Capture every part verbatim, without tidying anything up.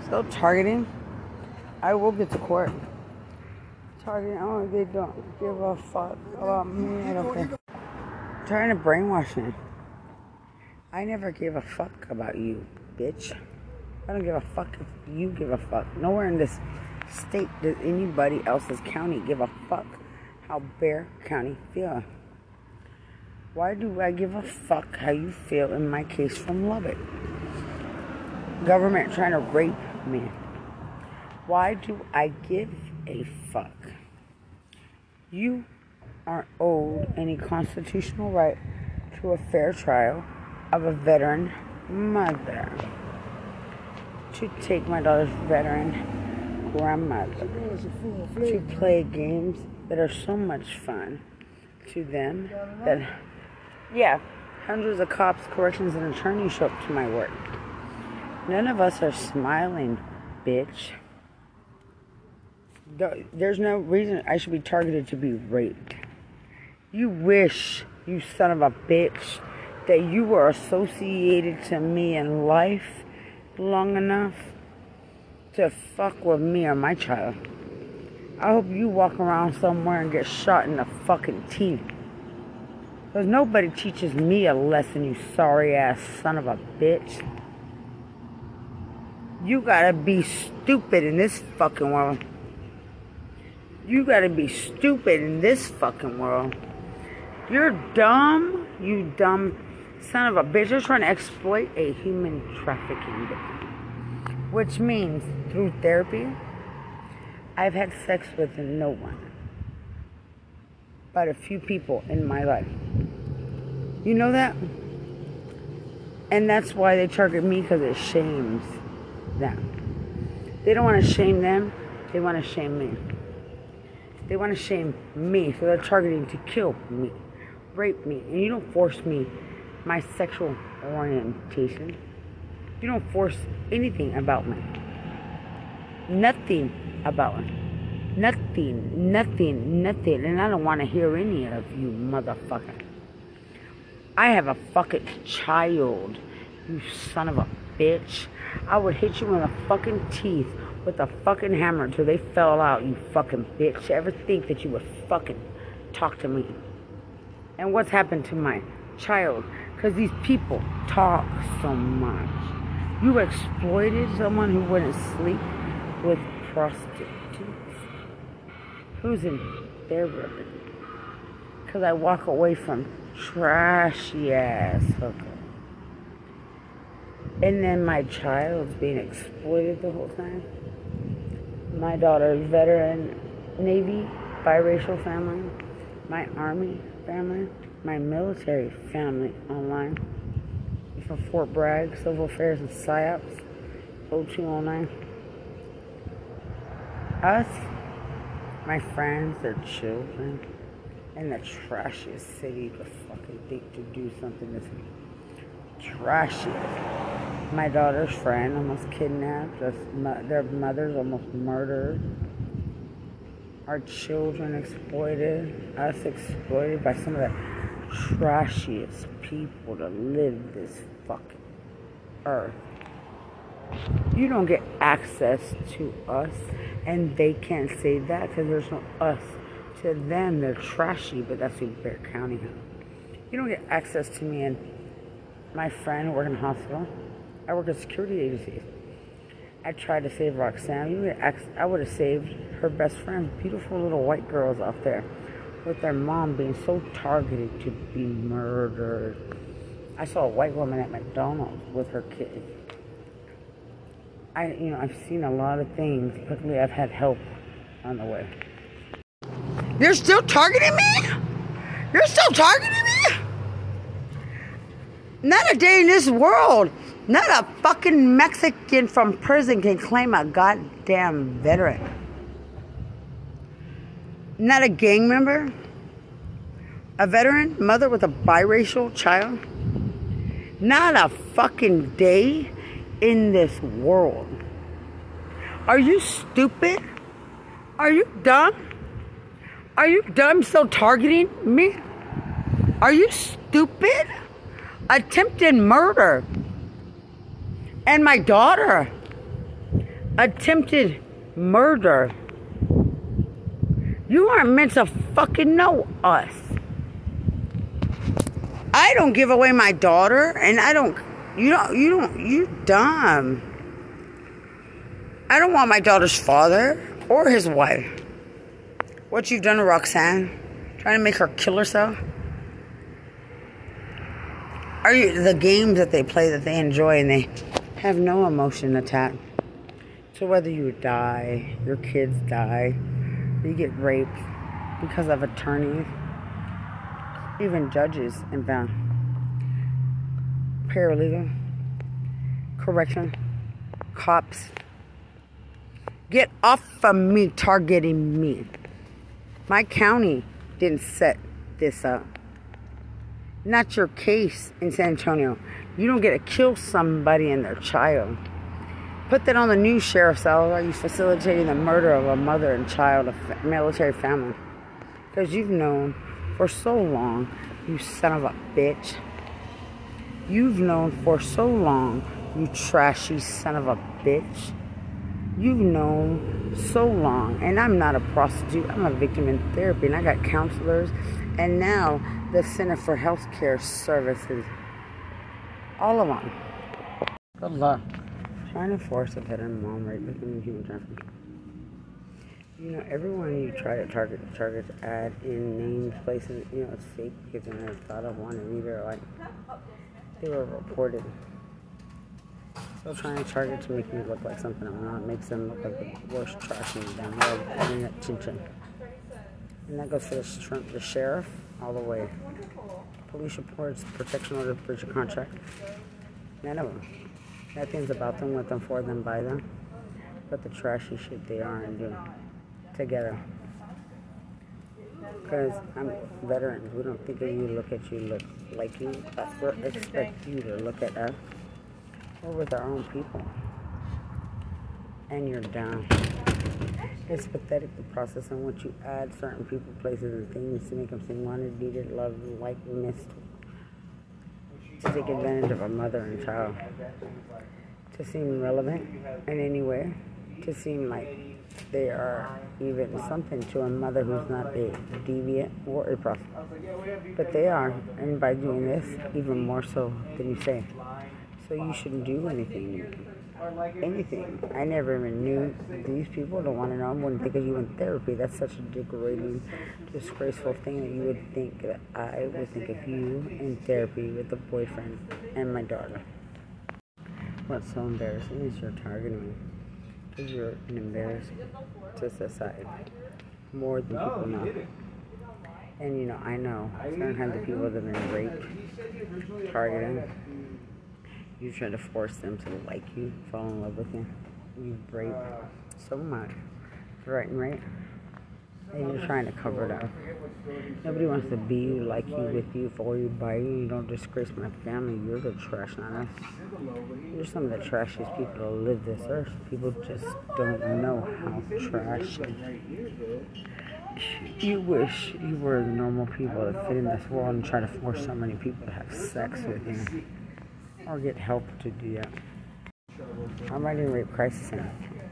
Still targeting? I will get to court. Targeting, oh, they don't give a fuck about me. I don't care. Trying to brainwash me. I never gave a fuck about you, bitch. I don't give a fuck if you give a fuck. Nowhere in this state does anybody else's county give a fuck how Bexar County feel. Why do I give a fuck how you feel in my case from Lubbock? Government trying to rape me. Why do I give a fuck? You aren't owed any constitutional right to a fair trial of a veteran mother. To take my daughter's veteran grandmother to play games that are so much fun to them that, yeah, hundreds of cops, corrections, and attorneys show up to my work. None of us are smiling, bitch. There's no reason I should be targeted to be raped. You wish, you son of a bitch, that you were associated to me in life long enough to fuck with me or my child. I hope you walk around somewhere and get shot in the fucking teeth. Because nobody teaches me a lesson, you sorry ass son of a bitch. You gotta be stupid in this fucking world. You gotta be stupid in this fucking world. You're dumb, you dumb son of a bitch. You're trying to exploit a human trafficking victim. Which means, through therapy, I've had sex with no one but a few people in my life. You know that? And that's why they target me, because it shames them. They don't want to shame them, they want to shame me. They want to shame me, so they're targeting to kill me, rape me. And you don't force me my sexual orientation. You don't force anything about me. Nothing about me. Nothing, nothing, nothing. And I don't want to hear any of you motherfucker. I have a fucking child, you son of a bitch. I would hit you in the fucking teeth with a fucking hammer until they fell out, you fucking bitch. Ever think that you would fucking talk to me? And what's happened to my child? Because these people talk so much. You exploited someone who wouldn't sleep with prostitutes. Who's in their room? Because I walk away from trashy ass hooker. And then my child's being exploited the whole time. My daughter's veteran Navy, biracial family. My Army family. My military family online. From Fort Bragg, Civil Affairs and PsyOps, oh two oh nine. Us, my friends, their children, in the trashiest city you could fucking think to do something that's trashiest. My daughter's friend almost kidnapped, their mother's almost murdered. Our children exploited, us exploited by some of the trashiest people to live this fucking earth. You don't get access to us, and they can't say that because there's no us. To them, they're trashy, but that's who Bexar County has. You don't get access to me and my friend who work in the hospital. I work at security agencies. I tried to save Roxanne. You get access, I would have saved her best friend, beautiful little white girls out there, with their mom being so targeted to be murdered. I saw a white woman at McDonald's with her kid. I, you know, I've seen a lot of things. Luckily, I've had help on the way. You're still targeting me? You're still targeting me? Not a day in this world. Not a fucking Mexican from prison can claim a goddamn veteran. Not a gang member, a veteran, mother with a biracial child. Not a fucking day in this world. Are you stupid? Are you dumb? Are you dumb still targeting me? Are you stupid? Attempted murder. And my daughter. attempted murder. You aren't meant to fucking know us. I don't give away my daughter, and I don't, you don't, you don't, you're dumb. I don't want my daughter's father or his wife. What you've done to Roxanne, trying to make her kill herself. Are you, the games that they play that they enjoy and they have no emotion attached. So whether you die, your kids die, you get raped because of attorneys, even judges and found paralegal, correction, cops. Get off of me targeting me. My county didn't set this up. Not your case in San Antonio. You don't get to kill somebody and their child. Put that on the news, Sheriff Salazar. Are you facilitating the murder of a mother and child, a military family? Because you've known for so long, you son of a bitch. You've known for so long, you trashy son of a bitch. You've known so long, and I'm not a prostitute. I'm a victim in therapy, and I got counselors, and now the Center for Health Care Services. All of them. Good luck. Trying to force a veteran mom rape victim in human trafficking. You know, everyone you try to target, target ad in named places, you know, it's fake because I never thought of one and either like they were reported. Still trying to target to make me look like something I'm not, makes them look like the worst trash in the damn world, internet chin-chin. And that goes for the, shrimp, the sheriff all the way. Police reports, protection order, breach of contract. None of them. Nothing's about them, with them, for them, by them. But the trashy shit they are and do together. Because I'm veterans. We don't think of you, look at you, look like you. But we expect you to look at us. We're with our own people. And you're down. It's pathetic, the process in which you add certain people, places, and things to make them seem wanted, needed, loved, liked, missed. To take advantage of a mother and child. To seem relevant in any way. To seem like they are even something to a mother who's not a deviant or a prostitute. But they are, and by doing this, even more so than you say. So you shouldn't do anything to me. Anything. I never even knew these people. Don't want to know. I wouldn't think of you in therapy. That's such a degrading, disgraceful thing that you would think that I would think of you in therapy with a boyfriend and my daughter. What's so embarrassing is you're targeting me because you're an embarrassment to society more than people know. And you know, I know certain kinds of people that have been raped, targeted. You try to force them to like you, fall in love with you. You rape so much, right and right. And you're trying to cover it up. Nobody wants to be you, like you, with you, for you, by you. You don't disgrace my family. You're the trash, not us. You're some of the trashiest people to live this earth. People just don't know how trashy. You wish you were the normal people that fit in this world and try to force so many people to have sex with you. Or get help to do that. I'm writing Rape Crisis Center.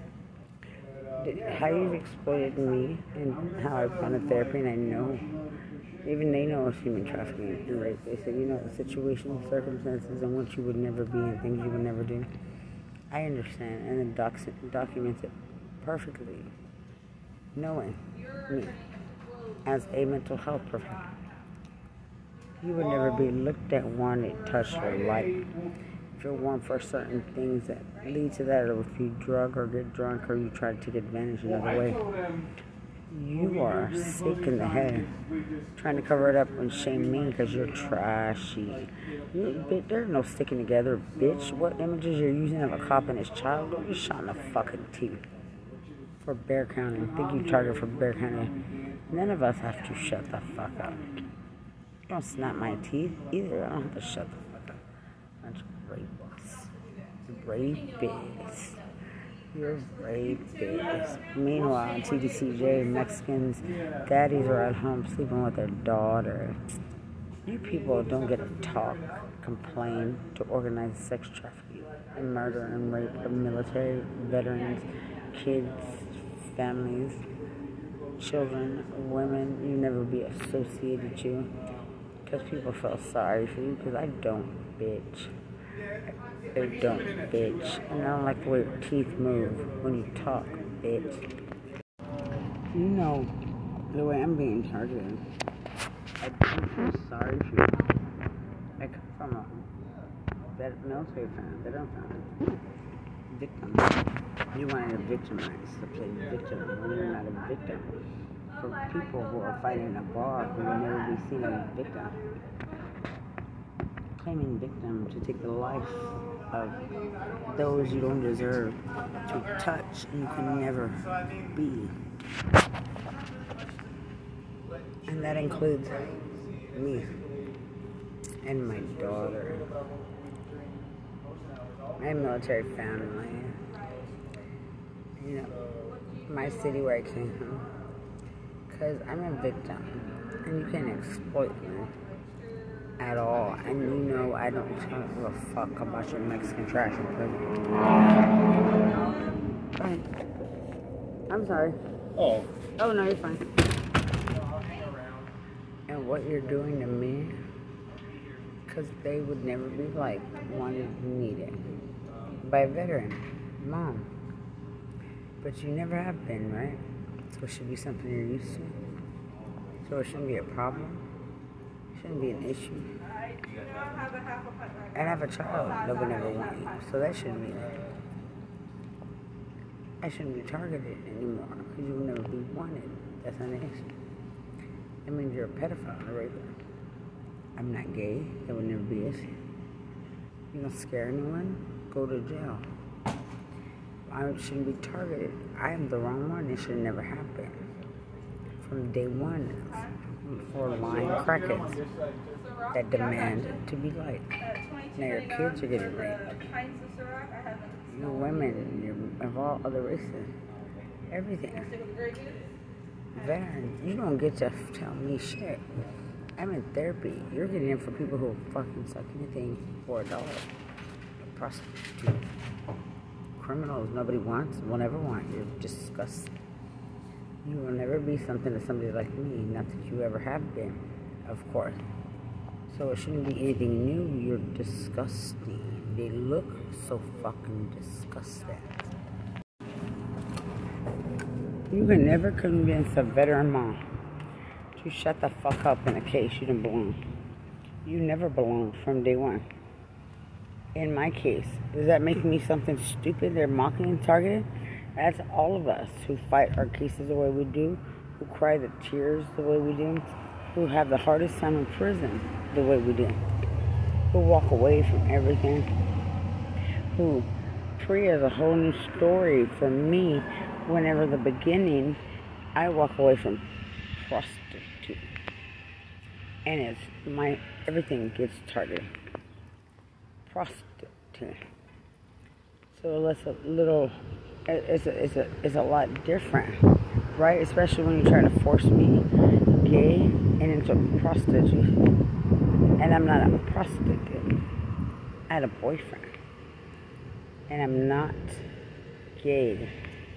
How you've exploited me and how I've gone to therapy, and I know, even they know it's human trafficking and rape. They said, you know, the situation, circumstances in which you would never be and things you would never do. I understand, and it docs it, documents it perfectly, knowing me as a mental health professional. You would never be looked at, wanted, touched, or liked if you're one for certain things that lead to that, or if you drug or get drunk or you try to take advantage another way. You are sick in the head, trying to cover it up and shame me because you're trashy. You, there's no sticking together, bitch. What images you're using of a cop and his child? Don't get shot in the fucking teeth for Bexar County. Think you target for Bexar County. None of us have to shut the fuck up. Don't snap my teeth either. I don't have to shut the fuck up. Bunch of rapists. Rapists. You're rapists. Meanwhile, T D C J, Mexicans, daddies are at home sleeping with their daughters. You people don't get to talk, complain, to organize sex trafficking and murder and rape of military veterans, kids, families, children, women. You never be associated to because people feel sorry for you because I don't, bitch. I don't, bitch. And I don't like the way your teeth move when you talk, bitch. You know the way I'm being targeted. I don't feel sorry for you. I come from a vet- military family, veteran family. Victim. You wanted to victimize, to play victim when you're not a victim. For people who are fighting a bar who will never be seen as a victim. Claiming victim to take the life of those you don't deserve to touch and you can never be. And that includes me and my daughter, my military family, you know, my city where I came from. Because I'm a victim and you can't exploit me at all. And you know I don't give a fuck about your Mexican trash in prison. I'm sorry. Oh. Oh, no, you're fine. And what you're doing to me, because they would never be liked, wanted, needed by a veteran, mom. But you never have been, right? So it should be something you're used to. So it shouldn't be a problem. It shouldn't be an issue. And I have a child that would never want you. So that shouldn't be there. I shouldn't be targeted anymore because you will never be wanted. That's not an issue. That means you're a pedophile and a rapist. I'm not gay. That would never be an issue. You don't scare anyone? Go to jail. I shouldn't be targeted. I am the wrong one. It should never happen. From day one, for lying crackheads that demand to be liked. Now your kids are getting raped. Your women, your, of all other races. Everything. Veterans, you don't get to tell me shit. I'm in therapy. You're getting in for people who fucking suck anything for a dollar. A prostitute. Criminals nobody wants, will never want. You're disgusting. You will never be something to somebody like me. Not that you ever have been, of course. So it shouldn't be anything new. You're disgusting. They look so fucking disgusting. You can never convince a veteran mom to shut the fuck up in a case you didn't belong. You never belonged from day one. In my case, does that make me something stupid? They're mocking and targeting? That's all of us who fight our cases the way we do, who cry the tears the way we do, who have the hardest time in prison the way we do, who walk away from everything, who Priya is a whole new story for me. Whenever the beginning, I walk away from prostitute, and it's my everything gets targeted. Prostitute. So it's a little, it's a, it's a, it's a lot different, right? Especially when you try to force me gay and into prostitution, and I'm not a prostitute. I had a boyfriend, and I'm not gay.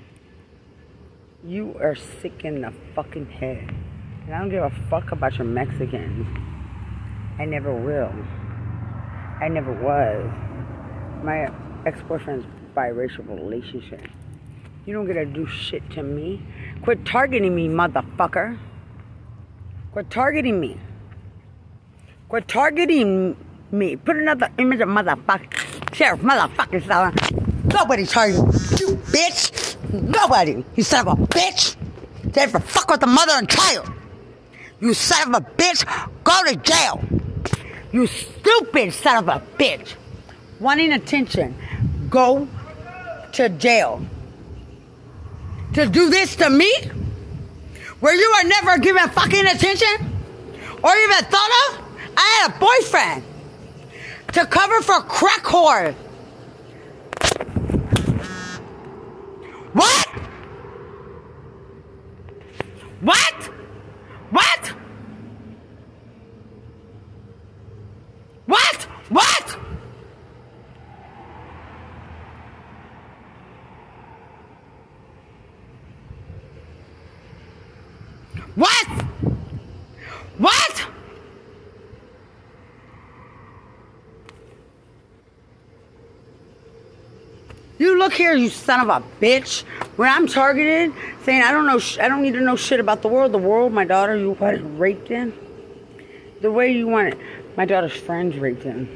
You are sick in the fucking head. And I don't give a fuck about your Mexicans. I never will. I never was. My ex-boyfriend's biracial relationship. You don't get to do shit to me. Quit targeting me, motherfucker. Quit targeting me. Quit targeting me. Put another image of motherfucker. Sheriff motherfucking fella. Nobody targeting you, bitch. Nobody. You son of a bitch. They ever fuck with the mother and child. You son of a bitch. Go to jail. You stupid son of a bitch. Wanting attention. Go to jail. To do this to me? Where you were never given fucking attention? Or even thought of? I had a boyfriend. To cover for crack whore. What? What? What? What? What? You look here, you son of a bitch. When I'm targeted, saying I don't know, sh I don't need to know shit about the world. The world, my daughter, you got raped in. The way you want it. My daughter's friends raped in.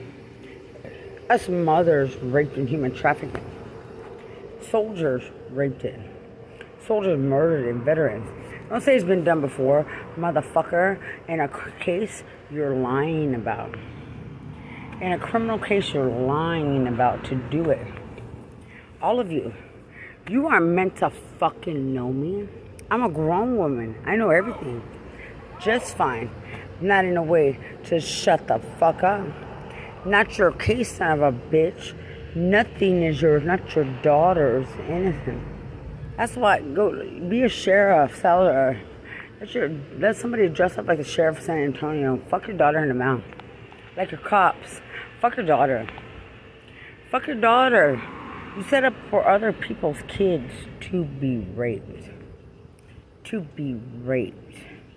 Us mothers raped in, human trafficking. Soldiers raped in. Soldiers murdered in, veterans. Don't say it's been done before, motherfucker. In a case you're lying about. In a criminal case you're lying about to do it. All of you, you are meant to fucking know me. I'm a grown woman. I know everything. Just fine. Not in a way to shut the fuck up. Not your case, son of a bitch. Nothing is yours. Not your daughter's innocent. That's why, go be a sheriff, sell her. Let, your, let somebody dress up like the sheriff of San Antonio. Fuck your daughter in the mouth. Like your cops. Fuck your daughter. Fuck your daughter. You set up for other people's kids to be raped. To be raped.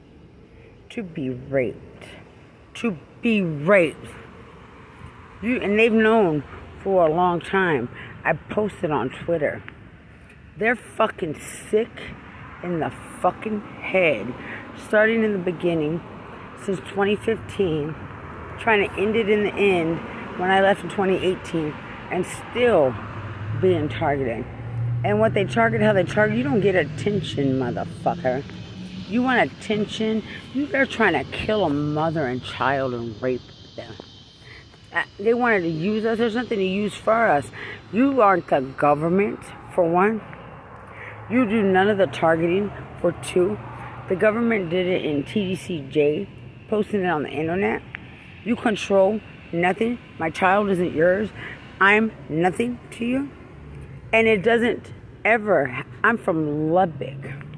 To be raped. To be raped. You, and they've known for a long time. I posted on Twitter. They're fucking sick in the fucking head. Starting in the beginning, since twenty fifteen. Trying to end it in the end when I left in twenty eighteen. And still being targeted. And what they target, how they target, you don't get attention, motherfucker. You want attention? You are trying to kill a mother and child and rape them. Uh, they wanted to use us. There's nothing to use for us. You aren't the government, for one. You do none of the targeting, for two. The government did it in T D C J, posting it on the internet. You control nothing. My child isn't yours. I'm nothing to you. And it doesn't ever, I'm from Lubbock,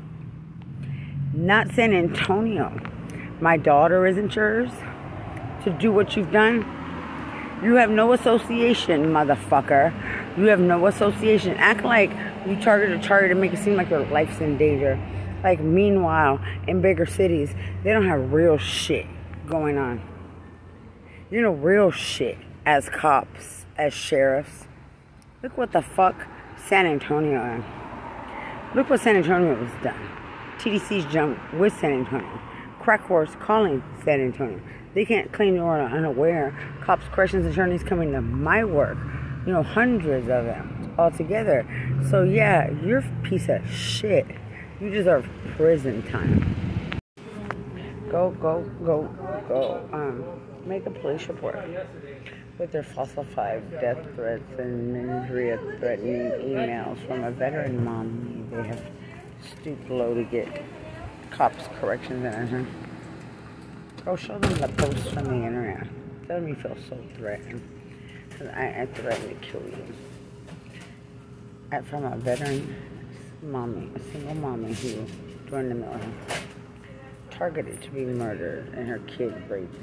not San Antonio. My daughter isn't yours to do what you've done. You have no association, motherfucker. You have no association. Act like you target a target to make it seem like your life's in danger. Like, meanwhile, in bigger cities, they don't have real shit going on. You know, real shit as cops, as sheriffs. Look what the fuck San Antonio. Look what San Antonio has done. T D C's jumped with San Antonio. Crack wars calling San Antonio. They can't claim you are unaware. Cops, corrections, attorneys coming to my work. You know, hundreds of them all together. So yeah, you're a piece of shit. You deserve prison time. Go, go, go, go. Um, make a police report. With their falsified death threats and injury-threatening emails from a veteran mom, they have stooped low to get cops, corrections, and her. Go show them the posts from the internet. It doesn't make me feel so threatened. Because I, I threatened to kill you. I, from a veteran mommy, a single mommy who joined the military, targeted to be murdered and her kid raped.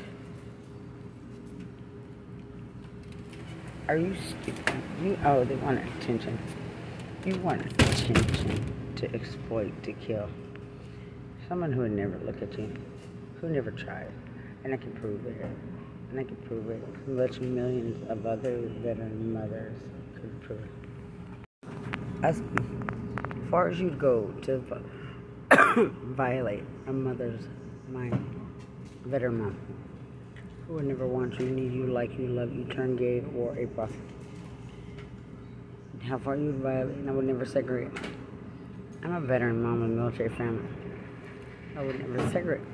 Are you stupid? You, oh, they want attention. You want attention to exploit, to kill. Someone who would never look at you. Who never tried. And I can prove it. And I can prove it. Which millions of other veteran mothers could prove it. As far as you'd go to violate a mother's mind. Veteran mom. Who would never want you, need you, like you, love you, turn gay, or a prophet. How far you would violate, and I would never segregate. I'm a veteran mom of a military family. I would never segregate.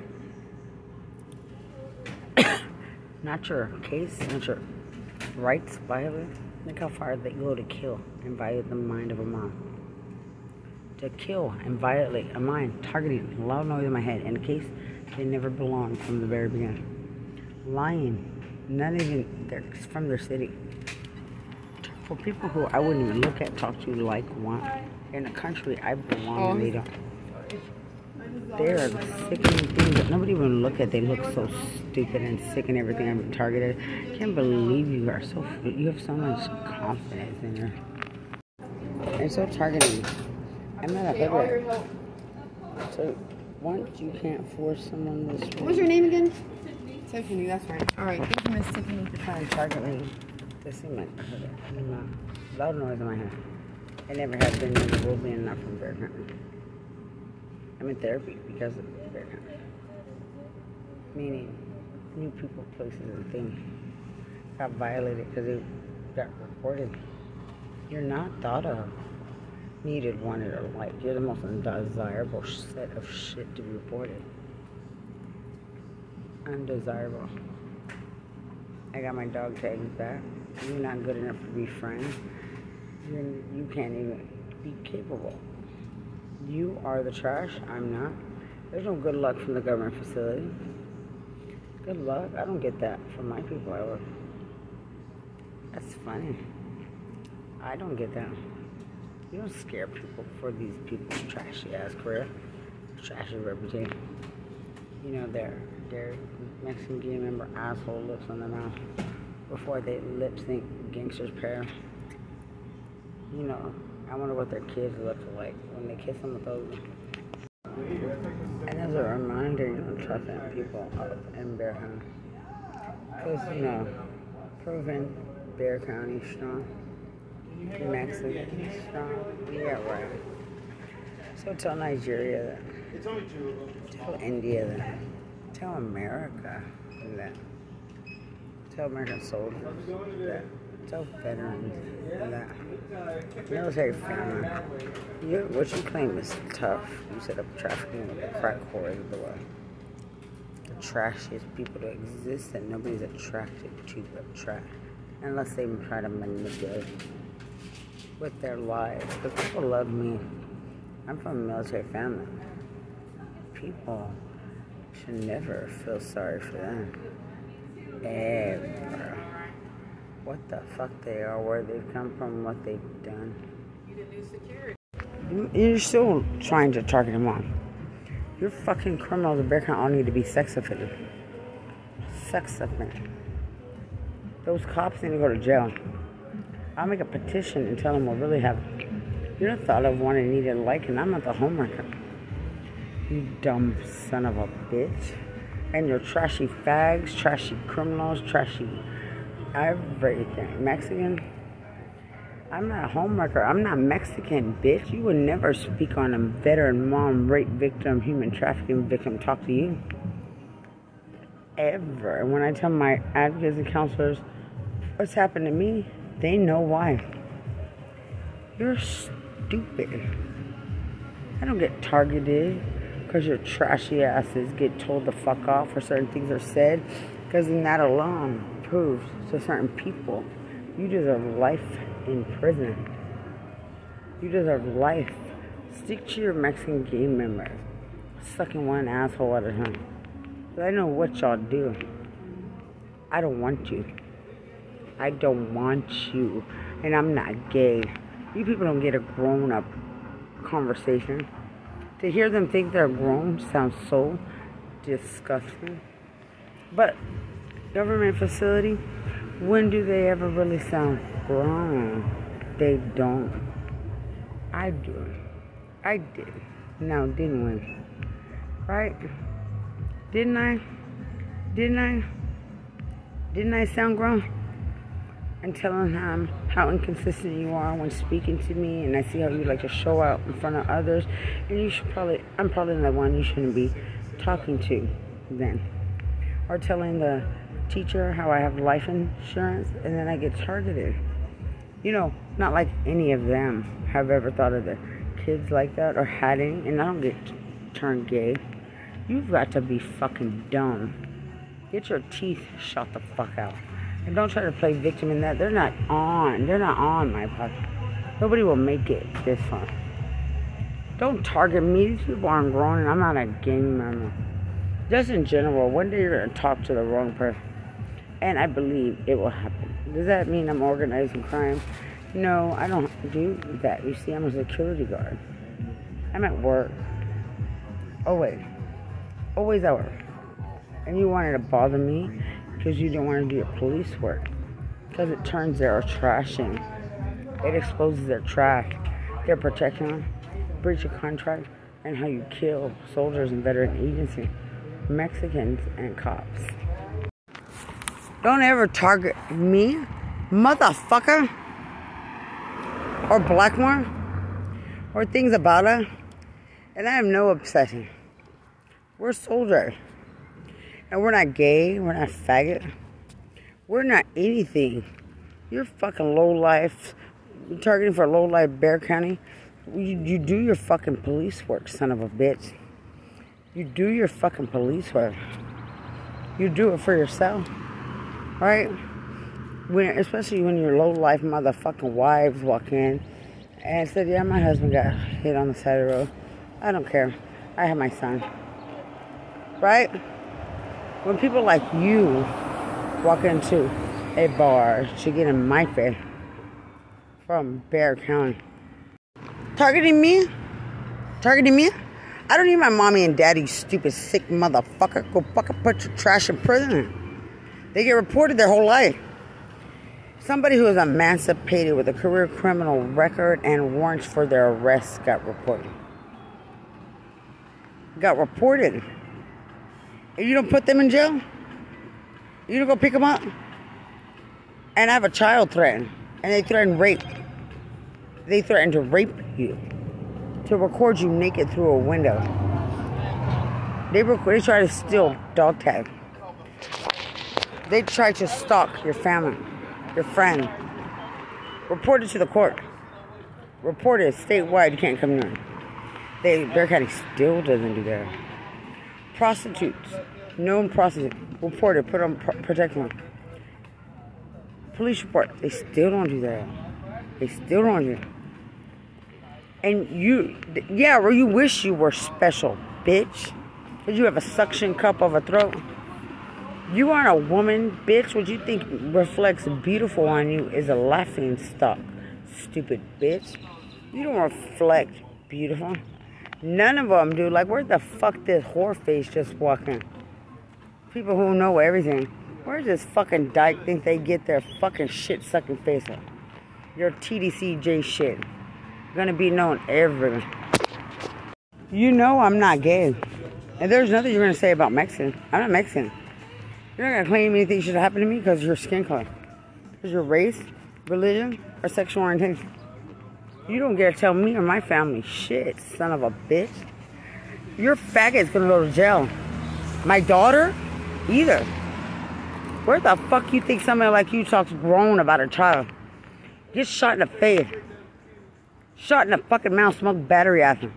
Not your case, not your rights violated. Look how far they go to kill and violate the mind of a mom. To kill and violate a mind, targeting, loud noise in my head, in a case they never belonged from the very beginning. Lying, not even, they're from their city. For people who I wouldn't even look at, talk to, like, want, in a country I belong oh. and they don't. They are sickening things that nobody even look at. They look so stupid and sick and everything. I'm targeted. I can't believe you are so, you have so much confidence in her. You're so targeting. I'm not a hypocrite. So, once you can't force someone this way. What's your name again? Tiffany. Tiffany, that's right. All right, thank you, Miss Tiffany. You're trying to target me. This seems like loud noise in my head. I never have been, never will be, and not from Bear County. I'm in therapy because of Bear County. Meaning, new people, places, and things got violated because they got reported. You're not thought of, needed, wanted, or liked. You're the most undesirable set of shit to be reported. Undesirable. I got my dog tags back. You're not good enough to be friends. You're, you can't even be capable. You are the trash. I'm not. There's no good luck from the government facility. Good luck? I don't get that from my people ever. That's funny. I don't get that. You don't scare people for these people's trashy ass career, trashy reputation. You know, their their Mexican gang member asshole lips on their mouth before they lip sync Gangster's Pair. You know, I wonder what their kids look like when they kiss them with those. And as a reminder, you don't trust them people up in Bear County. Because, you know, proven Bear County strong. Mexican strong. Yeah, right. So tell Nigeria that. Tell India that. Tell America that. Tell American soldiers that. Tell veterans that. Military family. You, what you claim is tough. You set up trafficking with the crack whores of the world. The trashiest people to exist that nobody's attracted to but trash. Unless they try to manipulate with their lives. Because people love me. I'm from a military family. People should never feel sorry for them. Ever. What the fuck they are, where they've come from, what they've done. You're still trying to target them on. Your fucking criminals in Bear County all need to be sex offenders. Sex offenders. Those cops need to go to jail. I'll make a petition and tell them what really happened. You're not thought of, wanted, needed, like, and I'm not the homewrecker. You dumb son of a bitch. And your trashy fags, trashy criminals, trashy everything. Mexican. I'm not a homewrecker. I'm not Mexican, bitch. You would never speak on a veteran, mom, rape victim, human trafficking victim talk to you. Ever. And when I tell my advocates and counselors what's happened to me, they know why. You're stupid. I don't get targeted because your trashy asses get told to fuck off or certain things are said. Because then that alone proves to certain people you deserve life in prison. You deserve life. Stick to your Mexican gang members. Sucking one asshole at a time. But I know what y'all do. I don't want you. I don't want you. And I'm not gay. You people don't get a grown-up conversation. To hear them think they're grown sounds so disgusting. But government facility, when do they ever really sound grown? They don't. I do. I did. Now, didn't we? Right? Didn't I? Didn't I? Didn't I sound grown? And telling him how inconsistent you are when speaking to me, and I see how you like to show out in front of others, and you should probably, I'm probably the one you shouldn't be talking to then. Or telling the teacher how I have life insurance, and then I get targeted. You know, not like any of them have ever thought of their kids like that, or had any, and I don't get turned gay. You've got to be fucking dumb. Get your teeth shot the fuck out. And don't try to play victim in that. They're not on. They're not on my podcast. Nobody will make it this far. Don't target me. These people aren't grown, and I'm not a gang member. Just in general, one day you're going to talk to the wrong person. And I believe it will happen. Does that mean I'm organizing crime? No, I don't do that. You see, I'm a security guard. I'm at work. Always. Always at work. And you wanted to bother me because you didn't want to do your police work. Because it turns their trashing. It exposes their trash. Their protection. Breach of contract. and how you kill soldiers and veteran agencies, Mexicans and cops. Don't ever target me, motherfucker, or Blackmore, or things about her. And I have no obsession. We're soldiers. And we're not gay, we're not faggot. We're not anything. You're fucking low life. You're targeting for low life Bexar County. You, you do your fucking police work, son of a bitch. You do your fucking police work. You do it for yourself. Right? When, especially when your low life motherfucking wives walk in and said, yeah, my husband got hit on the side of the road. I don't care. I have my son. Right? When people like you walk into a bar to get in my face from Bexar County, targeting me? Targeting me? I don't need my mommy and daddy, stupid, sick motherfucker. Go fucking put your trash in prison. They get reported their whole life. Somebody who is emancipated with a career criminal record and warrants for their arrest got reported. Got reported. And you don't put them in jail? You don't go pick them up? And I have a child threatened. And they threaten rape. They threaten to rape you. To record you naked through a window. They, record, they try to steal dog tag. They try to stalk your family, your friend. Report it to the court. Report it statewide. You can't come near. They, Bexar County still doesn't do that. Prostitutes, known prostitutes, report it, put on protection. Police report. They still don't do that. They still don't do it. And you, yeah, or you wish you were special, bitch. Because you have a suction cup of a throat. You aren't a woman, bitch. What you think reflects beautiful on you is a laughing stock, stupid bitch. You don't reflect beautiful. None of them do. Like, where the fuck this whore face just walking? People who know everything. Where's this fucking dyke think they get their fucking shit-sucking face up? Your T D C J shit. Gonna be known everywhere. You know I'm not gay. And there's nothing you're gonna say about Mexican. I'm not Mexican. You're not gonna claim anything should happen to me because of your skin color. Because your race, religion, or sexual orientation. You don't get to tell me or my family shit, son of a bitch. Your faggot's gonna go to jail. My daughter? Either. Where the fuck you think somebody like you talks grown about a child? Get shot in the face. Shot in the fucking mouth, smoke battery acid.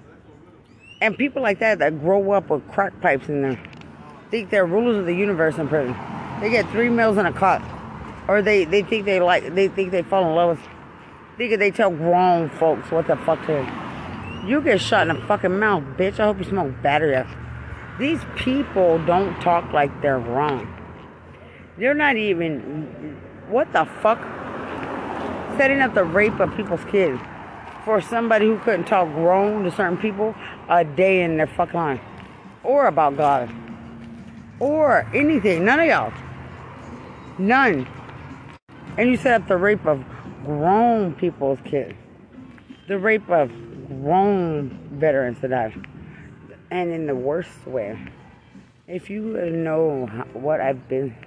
And people like that that grow up with crack pipes in there think they're rulers of the universe in prison. They get three meals in a cot. Or they, they think they like they think they fall in love with think they tell grown folks what the fuck to do. You get shot in the fucking mouth, bitch. I hope you smoke battery acid. These people don't talk like they're wrong. They're not even what the fuck? Setting up the rape of people's kids for somebody who couldn't talk grown to certain people a day in their fucking life. Or about God. Or anything. None of y'all. None. And you set up the rape of grown people's kids. The rape of grown veterans that died. And in the worst way. If you know what I've been...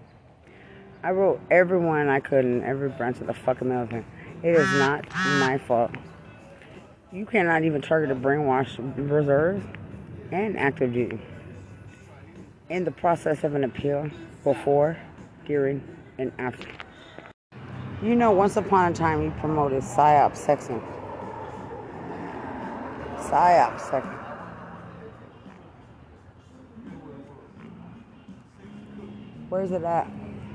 I wrote everyone I could in every branch of the fucking military. It is not my fault. You cannot even target a brainwashed reserves and active duty. In the process of an appeal, before, during, and after. You know, once upon a time you promoted psyop sexing. Psyop sexing. Where's it at?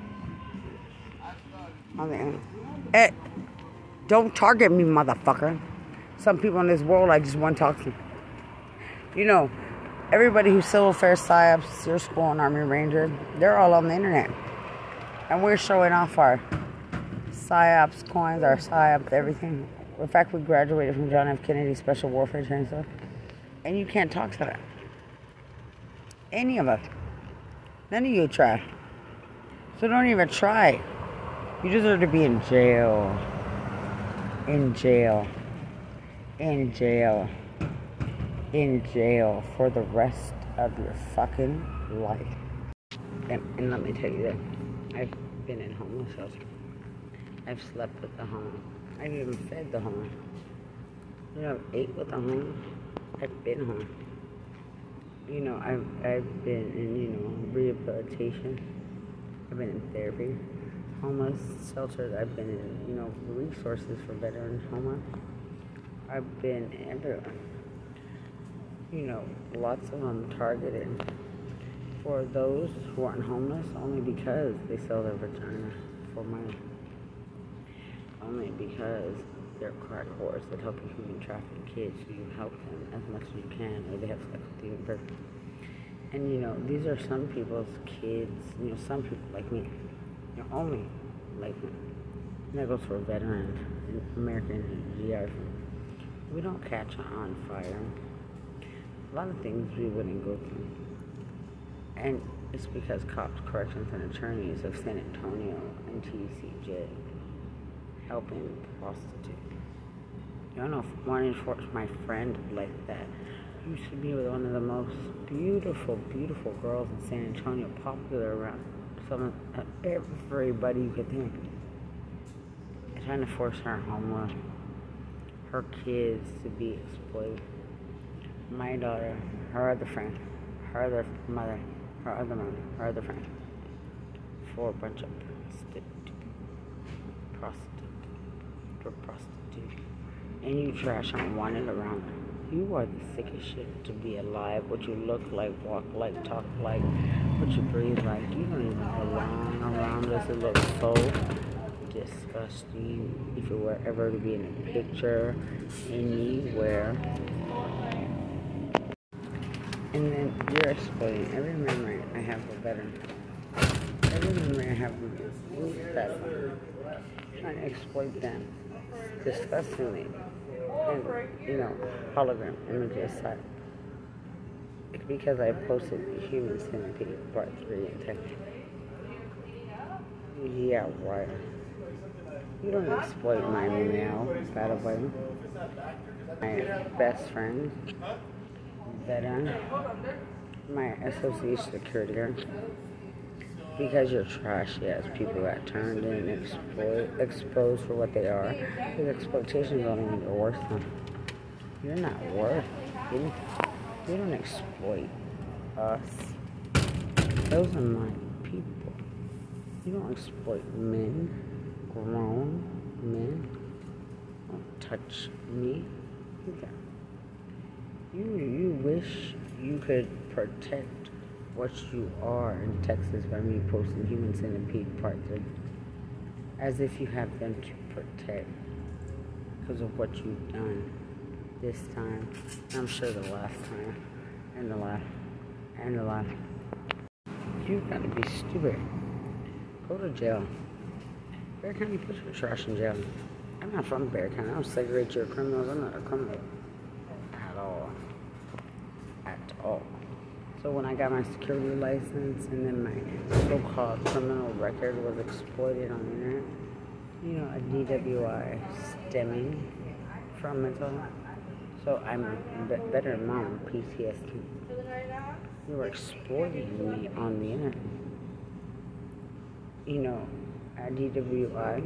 On the end. Hey, don't target me, motherfucker. Some people in this world I just want to talk to. You know, everybody who's civil affairs, psyops, your school, and Army Ranger, they're all on the internet. And we're showing off our psyops coins, our psyops, everything. In fact, we graduated from John F. Kennedy Special Warfare Training stuff. And you can't talk to that. Any of us. None of you try. So don't even try. You deserve to be in jail. In jail. In jail. in jail for the rest of your fucking life. And, and let me tell you that I've been in homeless shelters. I've slept with the homeless. I've even fed the homeless. You know, I've ate with the homeless. I've been home. You know, I've I've been in, you know, rehabilitation. I've been in therapy. Homeless shelters. I've been in, you know, resources for veterans homeless. I've been everywhere. You know, lots of them targeted for those who aren't homeless only because they sell their vagina for money. Only because they're crack whores that help you human traffic kids, so you help them as much as you can, or they have sex with you in person. And you know, these are some people's kids, you know, some people like me, you know, only like me. And that goes for veterans and American G Is. We don't catch on fire. A lot of things we wouldn't go through. And it's because cops, corrections, and attorneys of San Antonio and T C J helping prostitute. You know, Martin Schwartz, my friend like that, used to be with one of the most beautiful, beautiful girls in San Antonio, popular around some of everybody you could think. Trying to force her homeless, her kids to be exploited. My daughter, her other friend, her other mother, her other mother, her other friend, for a bunch of prostitutes, prostitute, for prostitute. And you trash unwanted around. You are the sickest shit to be alive. What you look like, walk like, talk like, what you breathe like. You don't even belong around us. It looks so disgusting. If it were ever to be in a picture anywhere. And then you're exploiting every memory I have of veterans. Every memory I have of veterans. Trying to exploit them disgustingly. And, you know, hologram images aside. It's because I posted Human Centipede Part three and ten. Yeah, right. You don't exploit my male battle buddy. My best friend. Veteran, my association security guard, because you're trashy as people got turned in and exploit, exposed for what they are. Because exploitation is only when you're worth them. You're not worth it. You don't exploit us. Those are my people. You don't exploit men, grown men. Don't touch me. You got You you wish you could protect what you are in Texas by me posting Human Centipede Part three. As if you have them to protect because of what you've done this time. I'm sure the last time. And the last. And the last. You've got to be stupid. Go to jail. Bexar County, put your trash in jail. I'm not from Bexar County. I don't segregate your criminals. I'm not a criminal. At all. At all. So when I got my security license and then my so-called criminal record was exploited on the internet, you know, a D W I stemming from mental health. So I'm be- better than mom, P T S D. You were exploiting me on the internet. You know, a D W I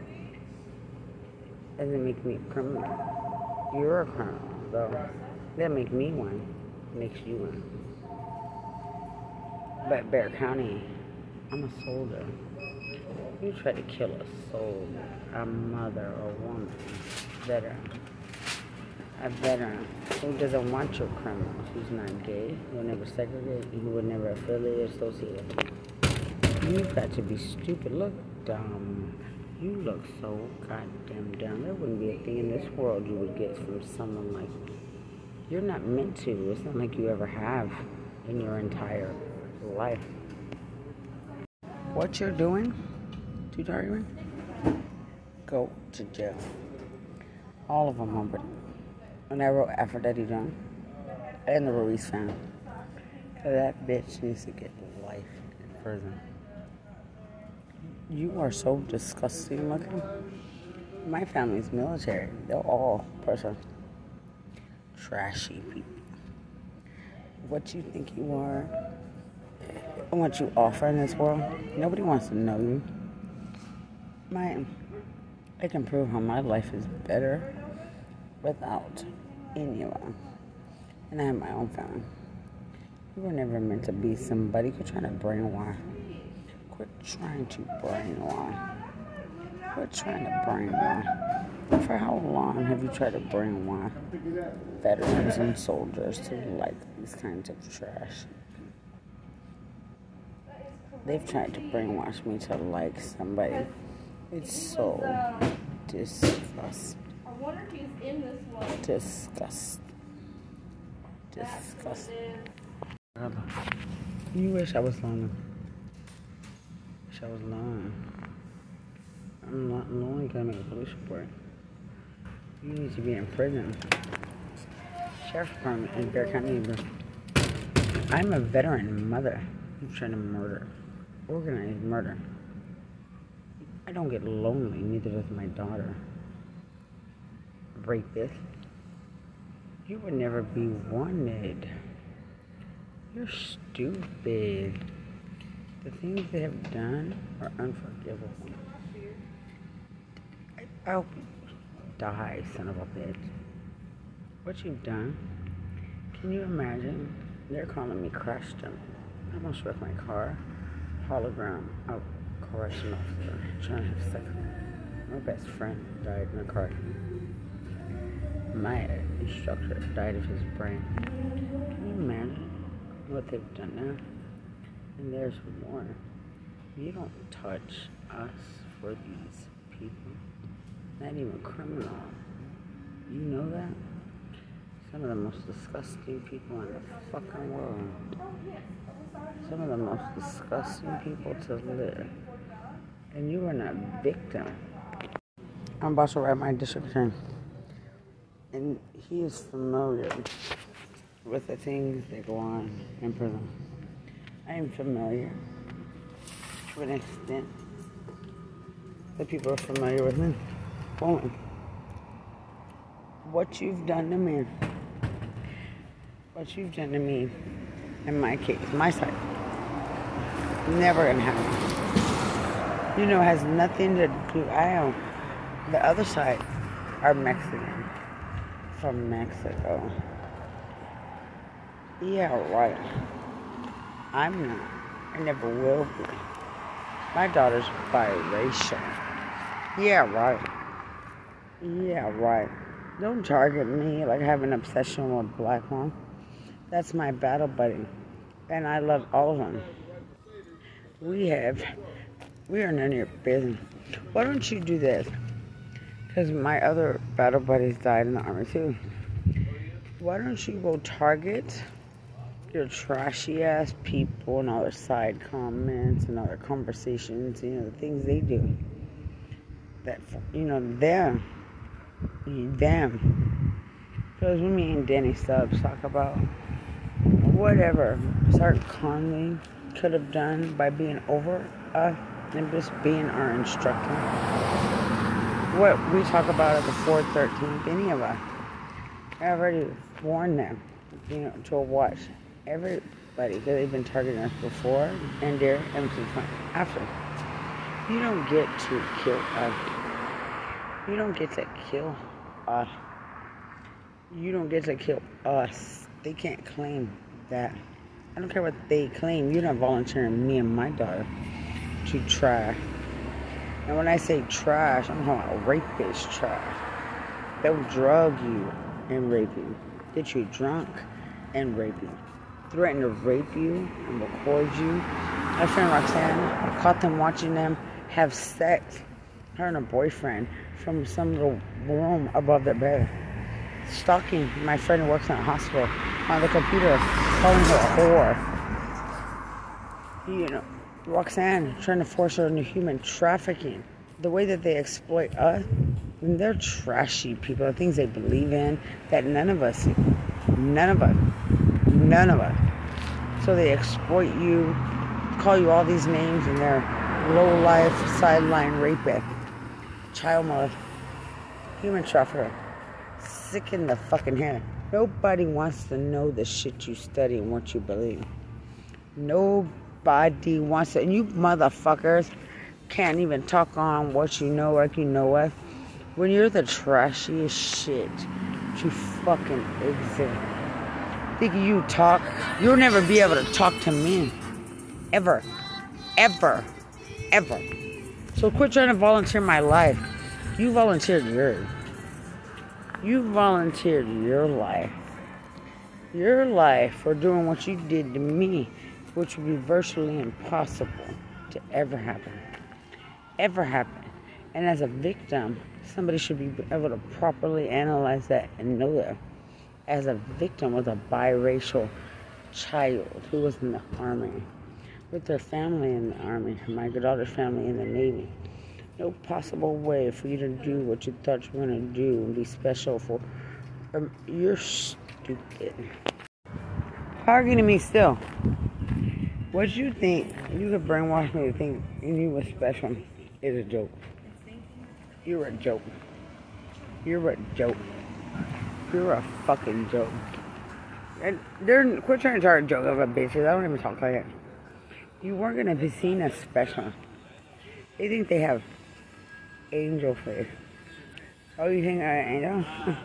doesn't make me a criminal. You're a criminal, though. That makes me one. Makes you one. But Bexar County, I'm a soldier. You try to kill a soldier, a mother, a woman, veteran. A veteran who doesn't want your criminals, who's not gay, who will never segregate, who will never affiliate, associate. You've got to be stupid. Look dumb. You look so goddamn dumb. There wouldn't be a thing in this world you would get from someone like me. You're not meant to. It's not like you ever have in your entire life. What you're doing, to Darwin, go to jail. All of them are. When I wrote Aphrodite John and the Ruiz family, that bitch needs to get life in prison. You are so disgusting looking. My family's military. They're all person. trashy people. What you think you are, and what you offer in this world, nobody wants to know you. My, I can prove how my life is better without anyone. And I have my own family. You were never meant to be somebody. Quit trying to brainwash. Quit trying to brainwash. Quit trying to brainwash. For how long have you tried to brainwash veterans and soldiers to like these kinds of trash? They've tried to brainwash me to like somebody. It's so disgusting. Disgusting. Disgusting. You wish I was lonely. Wish I was lonely. I'm not lonely because I make a police report. You need to be in prison. Sheriff's Department in Bear County. I'm a veteran mother. I'm trying to murder. Organized murder. I don't get lonely, neither does my daughter. Rapist. You would never be wanted. You're stupid. The things they have done are unforgivable. I, I hope you die, son of a bitch. What you've done, can you imagine? They're calling me crash dump. I almost wrecked my car. Hologram, a correctional officer, trying to have sex with me. My best friend died in a car. My instructor died of his brain. Can you imagine what they've done now? And there's more. You don't touch us for these people. Not even criminal. You know that? Some of the most disgusting people in the fucking world. Some of the most disgusting people to live. And you are not a victim. I'm about to write my district attorney. And he is familiar with the things that go on in prison. I am familiar to an extent. The people are familiar with me. Only. What you've done to me. What you've done to me, in my case, my side, never gonna happen. You know, it has nothing to do. I am. The other side are Mexican. From Mexico. Yeah, right. I'm not. I never will be. My daughter's biracial. Yeah, right. Yeah, right. Don't target me like I have an obsession with black one. That's my battle buddy. And I love all of them. We have, we are none of your business. Why don't you do this? Because my other battle buddies died in the army too. Why don't you go target your trashy ass people and all their side comments and all their conversations, you know, the things they do. That, you know, them. Them. Because when me and Danny Stubbs talk about whatever Sergeant Conley could have done by being over us and just being our instructor. What we talk about at the four thirteenth, any of us, I already warned them, you know, to watch everybody, because they've been targeting us before, and they're after. You don't get to kill us. You don't get to kill us. You don't get to kill us. They can't claim that. I don't care what they claim. You're not volunteering me and my daughter to trash. And when I say trash, I'm talking about rapist trash. They'll drug you and rape you. Get you drunk and rape you. Threaten to rape you and record you. My friend Roxanne, I caught them watching them have sex. Her and her boyfriend from some little room above their bed. Stalking my friend who works in a hospital on the computer, calling her a whore. You know, Roxanne trying to force her into human trafficking. The way that they exploit us, and they're trashy people, the things they believe in that none of us, none of us, none of us. So they exploit you, call you all these names, and they're low-life, sideline rapist, child molester, human trafficker. Sick in the fucking head. Nobody wants to know the shit you study and what you believe. Nobody wants to. And you motherfuckers can't even talk on what you know like you know what. When you're the trashiest shit you fucking exist. Think you talk. You'll never be able to talk to me. Ever. Ever. Ever. So quit trying to volunteer my life. You volunteered yours. You volunteered your life. Your life for doing what you did to me, which would be virtually impossible to ever happen. Ever happen. And as a victim, somebody should be able to properly analyze that and know that. As a victim of a biracial child who was in the army, with their family in the army, my daughter's family in the Navy. No possible way for you to do what you thought you were going to do and be special for. Um, you're stupid. Targeting me still. What you think you could brainwash me to think you was special is a joke. You're a joke. You're a joke. You're a fucking joke. And they're quit trying to start a joke of a bitch. I don't even talk like that. You weren't gonna be seen as special. They think they have angel face. Oh, you think I'm an angel?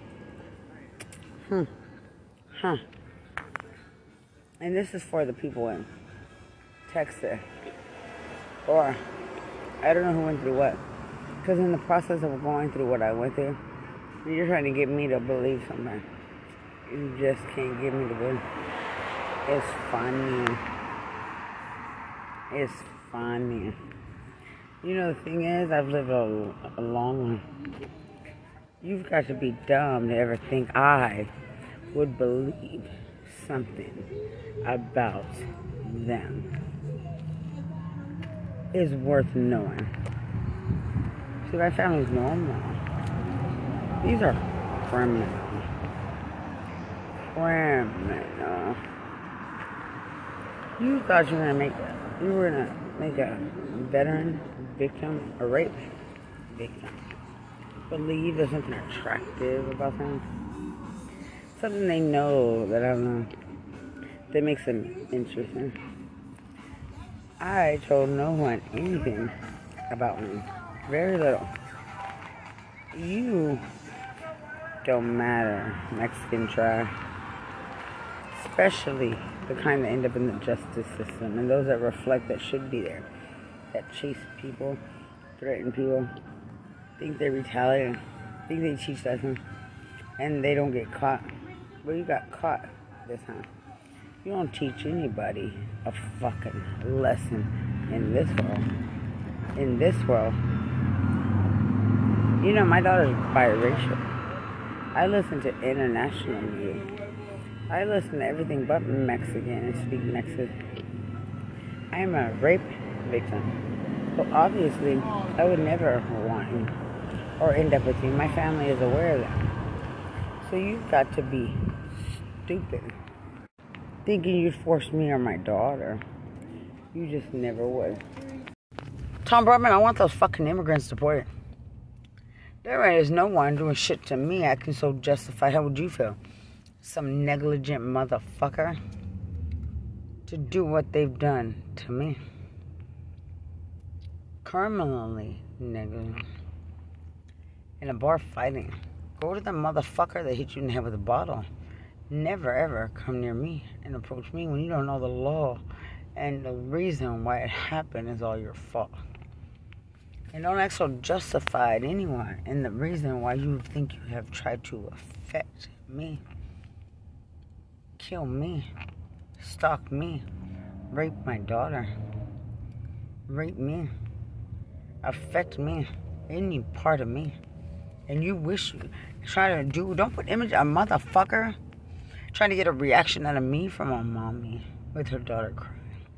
Hmm. Huh. And this is for the people in Texas. Or, I don't know who went through what. Because in the process of going through what I went through, you're trying to get me to believe something. You just can't get me to believe. It's funny. It's funny. You know, the thing is, I've lived a, a long one. You've got to be dumb to ever think I would believe something about them is worth knowing. See, my family's normal. These are criminals. Criminal. You thought you were gonna make you were gonna make a veteran victim, a rape victim, believe there's something attractive about them, something they know that I don't know that makes them interesting. I told no one anything about me. Very little. You don't matter, Mexican tribe. Especially the kind that end up in the justice system and those that reflect that should be there. That chase people, threaten people, think they retaliate, think they teach lessons, and they don't get caught. But you got caught this time. You don't teach anybody a fucking lesson in this world. In this world. You know, my daughter's biracial. I listen to international music. I listen to everything but Mexican and speak Mexican. I am a rape victim. So obviously, I would never want you or end up with you. My family is aware of that. So you've got to be stupid. Thinking you'd force me or my daughter. You just never would. Tom Broadman, I want those fucking immigrants deported. There is no one doing shit to me I can so justify. How would you feel? Some negligent motherfucker to do what they've done to me. Criminally negligent. In a bar fighting. Go to the motherfucker that hit you in the head with a bottle. Never ever come near me and approach me when you don't know the law and the reason why it happened is all your fault. And don't act so justified anyone in the reason why you think you have tried to affect me. Kill me. Stalk me. Rape my daughter. Rape me. Affect me. Any part of me. And you wish you try to do, don't put image a motherfucker trying to get a reaction out of me from a mommy with her daughter crying.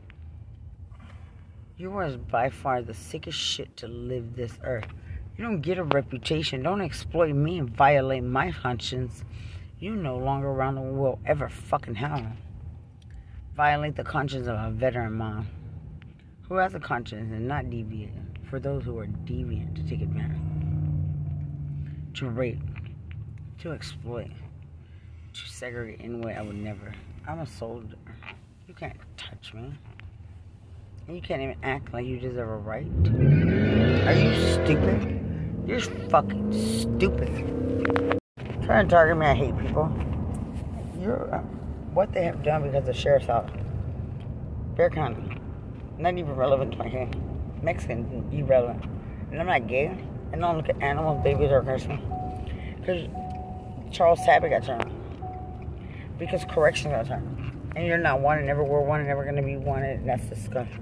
You are by far the sickest shit to live this earth. You don't get a reputation. Don't exploit me and violate my conscience. You no longer around the world ever fucking have. Violate the conscience of a veteran mom who has a conscience and not deviant. For those who are deviant to take advantage. To rape. To exploit. segregate in a way I would never. I'm a soldier. You can't touch me. And you can't even act like you deserve a right. Are you stupid? You're fucking stupid. Trying to target me, I hate people. You're uh, what they have done because of sheriff's office. Bear County. Not even relevant to my game. Mexican, irrelevant. And I'm not gay. I don't look at animals, babies, or cursing. Because Charles Sabat got turned. Because corrections got turned. And you're not wanted, never were wanted, never going to be wanted. And that's disgusting.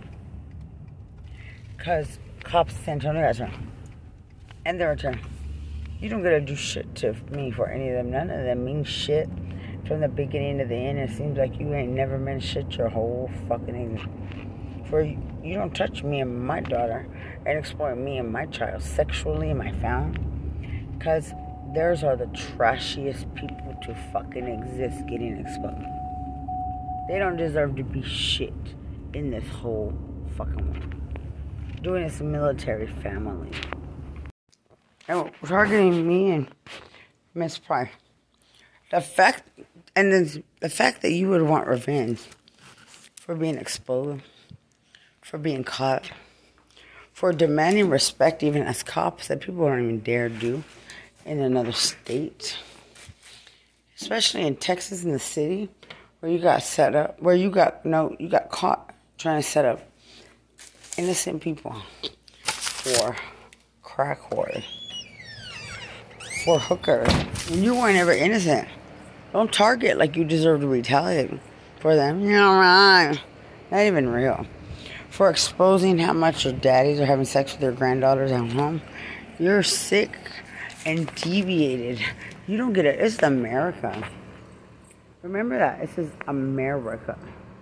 Because cops in San Antonio got turned. And they're returned. You don't get to do shit to me for any of them. None of them mean shit from the beginning to the end. It seems like you ain't never meant shit your whole fucking existence. For you, you don't touch me and my daughter and exploit me and my child sexually in my family. Because theirs are the trashiest people to fucking exist getting exposed. They don't deserve to be shit in this whole fucking world. Doing this military family. And targeting me and Miss Pry. The fact, and then the fact that you would want revenge for being exposed, for being caught, for demanding respect even as cops that people don't even dare do in another state. Especially in Texas, in the city, where you got set up, where you got, no, you got caught trying to set up innocent people for crack whores, for hookers, and you weren't ever innocent. Don't target like you deserve to retaliate for them. You know, right? Not even real. For exposing how much your daddies are having sex with their granddaughters at home. You're sick and deviated. You don't get it. It's America. Remember that. This is America.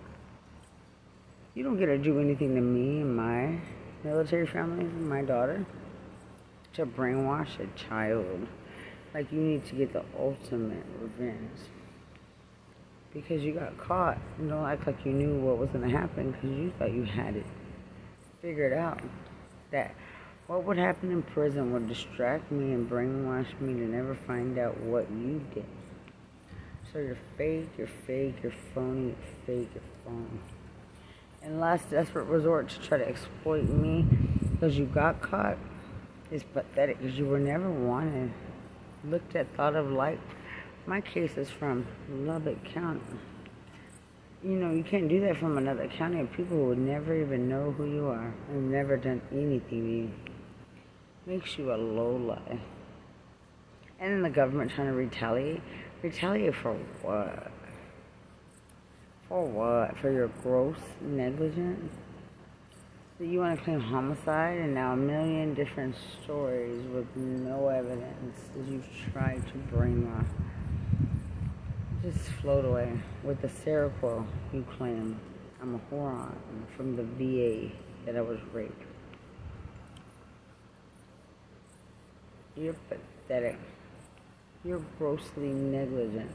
You don't get to do anything to me and my military family and my daughter to brainwash a child. Like you need to get the ultimate revenge. Because you got caught. And don't act like you knew what was going to happen because you thought you had it figured out. That what would happen in prison would distract me and brainwash me to never find out what you did. So you're fake, you're fake, you're phony, you're fake, you're phony. And last desperate resort to try to exploit me because you got caught is pathetic because you were never wanted. Looked at, thought of light. My case is from Lubbock County. You know, you can't do that from another county of people who would never even know who you are and never done anything to you. Makes you a lowlife. And then the government trying to retaliate. Retaliate for what? For what? For your gross negligence? So you want to claim homicide and now a million different stories with no evidence as you've tried to brainwash. Just float away with the Seroquel you claim. I'm a moron from the V A that I was raped. You're pathetic. You're grossly negligent.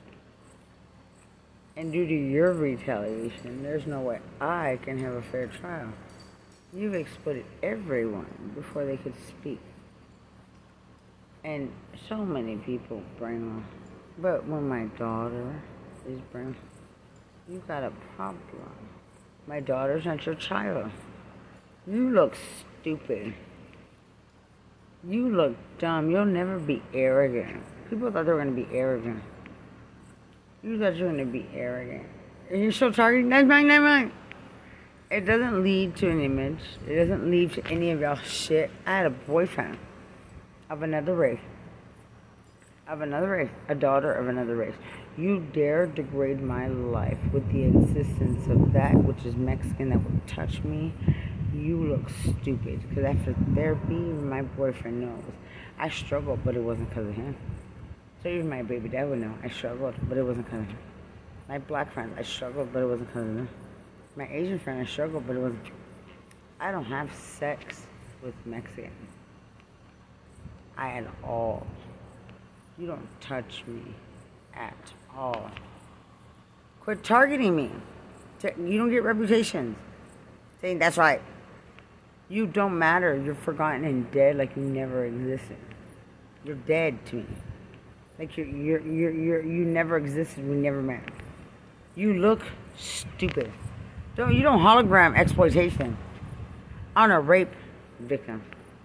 And due to your retaliation, there's no way I can have a fair trial. You've exploited everyone before they could speak. And so many people brainwashed. But when my daughter is brainwashed, you got a problem. My daughter's not your child. You look stupid. You look dumb. You'll never be arrogant. People thought they were going to be arrogant. You thought you were going to be arrogant. And you're so targeting. That's mine, that's mine. It doesn't lead to an image. It doesn't lead to any of y'all shit. I had a boyfriend of another race. Of another race. A daughter of another race. You dare degrade my life with the existence of that which is Mexican that would touch me. You look stupid. Because after therapy, my boyfriend knows. I struggled, but it wasn't because of him. So even my baby dad would know. I struggled, but it wasn't because of him. My black friends, I struggled, but it wasn't because of them. My Asian friend, I struggled, but it wasn't. I don't have sex with Mexicans. I had all. You don't touch me at all. Quit targeting me. You don't get reputations. Saying that's right. You don't matter. You're forgotten and dead like you never existed. You're dead to me. Like you're, you're, you're, you're, you never existed. We never met. You look stupid. Don't you don't hologram exploitation on a rape victim.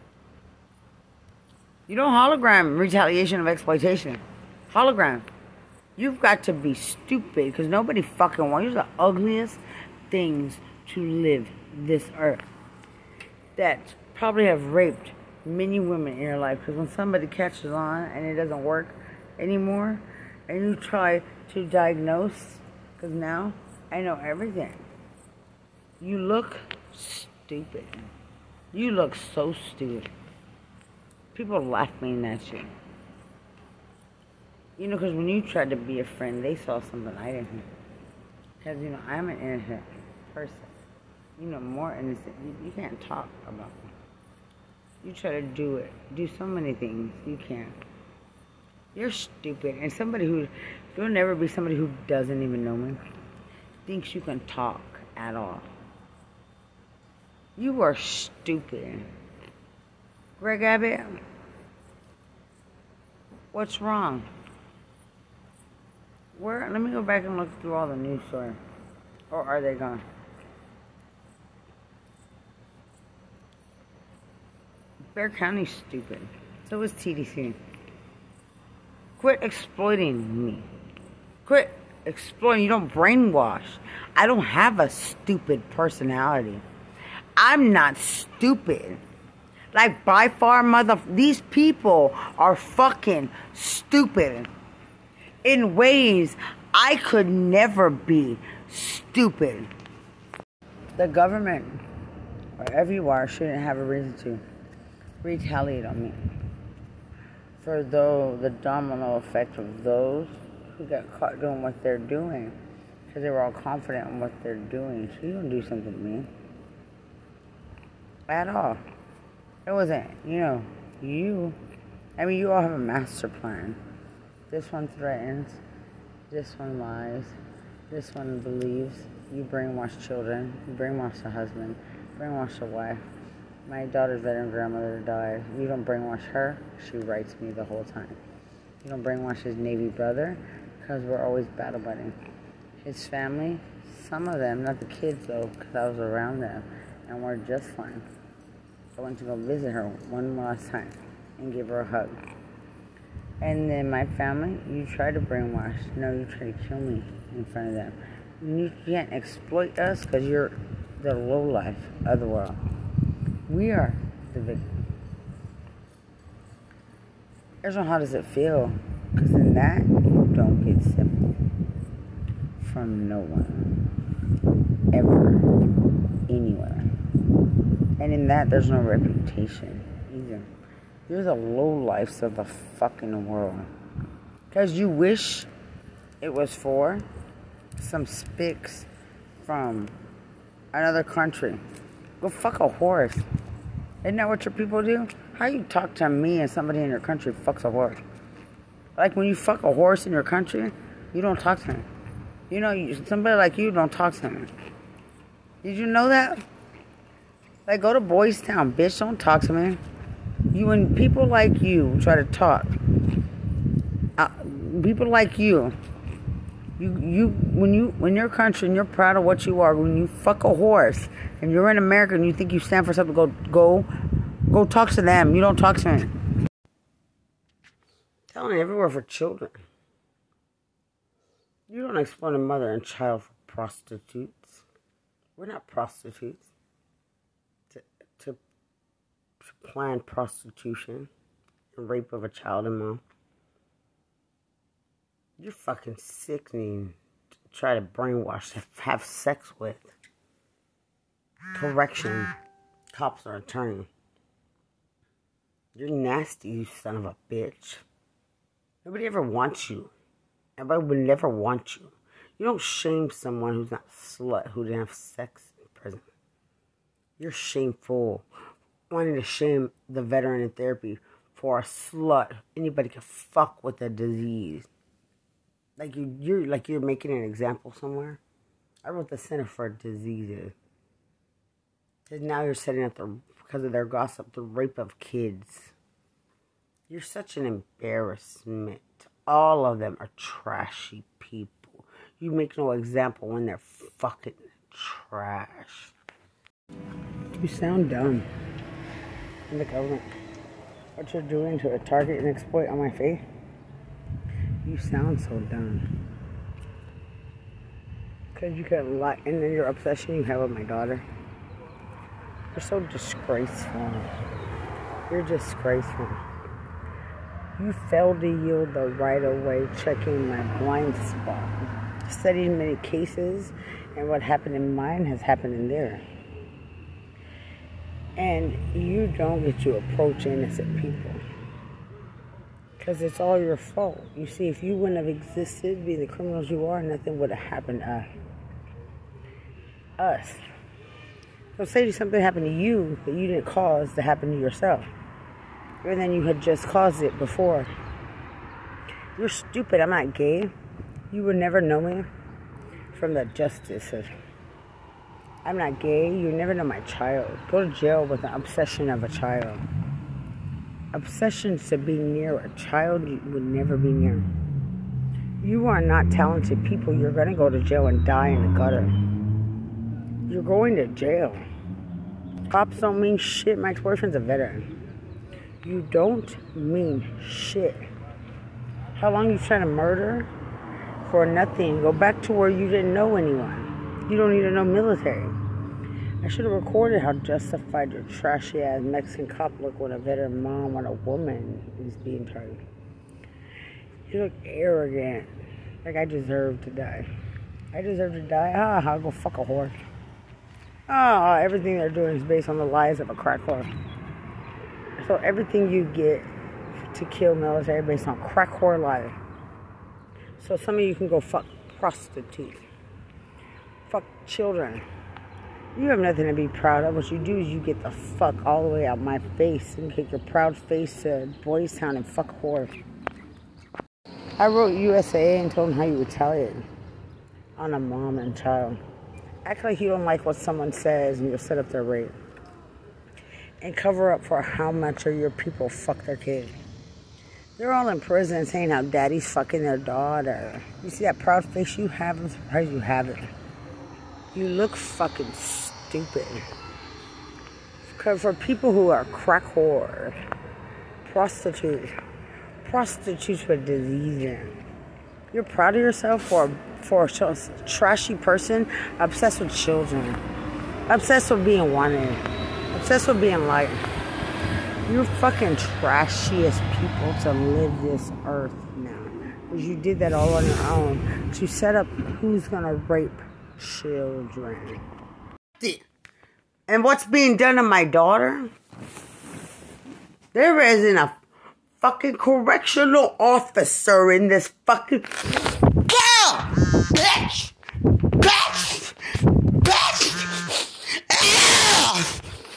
You don't hologram retaliation of exploitation. Hologram. You've got to be stupid because nobody fucking wants. You're the ugliest things to live this earth. That probably have raped many women in your life. Because when somebody catches on and it doesn't work anymore, and you try to diagnose, because now I know everything. You look stupid. You look so stupid. People laughing at you. You know, because when you tried to be a friend, they saw something I didn't. Because, you know, I'm an innocent person. You know, more innocent. You, you can't talk about me. You try to do it. Do so many things. You can't. You're stupid. And somebody who, you'll never be somebody who doesn't even know me, thinks you can talk at all. You are stupid. Greg Abbott, what's wrong? Where? Let me go back and look through all the news stories. Or are they gone? Bexar County's stupid. So is T D C. Quit exploiting me. Quit exploiting. You don't brainwash. I don't have a stupid personality. I'm not stupid. Like, by far, mother... These people are fucking stupid. In ways I could never be stupid. The government, wherever you are, shouldn't have a reason to retaliate on me. For though the domino effect of those who got caught doing what they're doing, because they were all confident in what they're doing. So you don't do something to me. At all. It wasn't, you know, you, I mean, you all have a master plan. This one threatens, this one lies, this one believes. You brainwash children, you brainwash the husband, brainwash the wife. My daughter's veteran grandmother died. You don't brainwash her, she writes me the whole time. You don't brainwash his Navy brother, because we're always battle buddying. His family, some of them, not the kids though, because I was around them, and we're just fine. I went to go visit her one last time and give her a hug. And then my family, you try to brainwash. No, you try to kill me in front of them. You can't exploit us because you're the lowlife of the world. We are the victim. So how does it feel? Because in that, you don't get sympathy from no one. Ever. Anywhere. And in that, there's no reputation either. You're the lowlifes of the fucking world. Because you wish it was for some spics from another country. Go fuck a horse. Isn't that what your people do? How you talk to me and somebody in your country fucks a horse? Like when you fuck a horse in your country, you don't talk to him. You know, you, somebody like you don't talk to him. Did you know that? Like, go to Boys Town, bitch. Don't talk to me. You when people like you try to talk, uh, people like you, you, you, when you, when your country and you're proud of what you are, when you fuck a horse and you're in America and you think you stand for something, go, go, go talk to them. You don't talk to me. Telling everywhere for children. You don't exploit a mother and child for prostitutes. We're not prostitutes. To, to, to plan prostitution and rape of a child and mom. You're fucking sickening to try to brainwash, to have sex with. Correction. Cops are attorney. You're nasty, you son of a bitch. Nobody ever wants you. Everybody would never want you. You don't shame someone who's not a slut, who didn't have sex in prison. You're shameful. Wanting to shame the veteran in therapy for a slut. Anybody can fuck with a disease. Like you, you're like you're making an example somewhere. I wrote the Center for Diseases. And now you're setting up the, because of their gossip, the rape of kids. You're such an embarrassment to all of them are trashy people. You make no example when they're fucking trash. You sound dumb. In the government. What you're doing to target and exploit on my faith? You sound so dumb. Because you can lie, and then your obsession you have with my daughter. You're so disgraceful. You're disgraceful. You failed to yield the right of way, checking my blind spot. Studied many cases, and what happened in mine has happened in there. And you don't get to approach innocent people. Because it's all your fault. You see, if you wouldn't have existed, being the criminals you are, nothing would have happened to us. So say something happened to you that you didn't cause to happen to yourself. And then you had just caused it before. You're stupid. I'm not gay. You would never know me from the justice of... I'm not gay. You never know my child. Go to jail with an obsession of a child. Obsessions to be near a child you would never be near. You are not talented people. You're going to go to jail and die in the gutter. You're going to jail. Cops don't mean shit. My ex-boyfriend's a veteran. You don't mean shit. How long you trying to murder? For nothing. Go back to where you didn't know anyone. You don't need to know military. I should have recorded how justified your trashy ass Mexican cop look when a veteran mom when a woman is being tried. You look arrogant. Like I deserve to die. I deserve to die? Ah, I'll go fuck a whore. Ah, everything they're doing is based on the lies of a crack whore. So everything you get to kill military based on crack whore lies. So some of you can go fuck prostitutes. Fuck children. You have nothing to be proud of. What you do is you get the fuck all the way out my face and take your proud face to Boys Town and fuck whore. I wrote U S A and told him how you retaliated on a mom and child. Act like you don't like what someone says and you'll set up their rape. And cover up for how much of your people fuck their kids. They're all in prison saying how daddy's fucking their daughter. You see that proud face you have? I'm surprised you have it. You look fucking stupid. Because for people who are crack whores, prostitutes, prostitutes with disease, you're proud of yourself for, for a trashy person obsessed with children, obsessed with being wanted, obsessed with being liked. You're fucking trashiest people to live this earth now. Because you did that all on your own to set up who's gonna rape children. And what's being done to my daughter? There isn't a fucking correctional officer in this fucking... Girl! Bitch! Bitch! Bitch! Ah!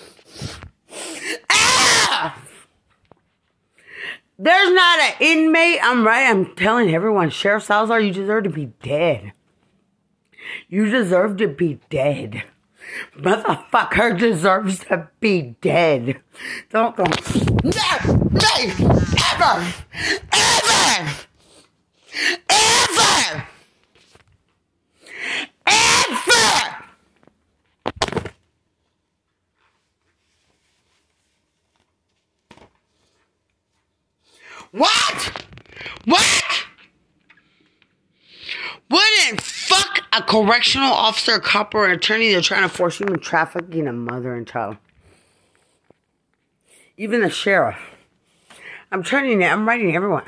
Ah! There's not an inmate. I'm right. I'm telling everyone, Sheriff Salazar, you deserve to be dead. You deserve to be dead. Motherfucker deserves to be dead. Don't go. Never, me, ever, ever, ever, ever. What? What? Wouldn't fuck a correctional officer, a cop, or an attorney that's trying to force human trafficking a mother and child. Even the sheriff. I'm trying to, I'm writing everyone.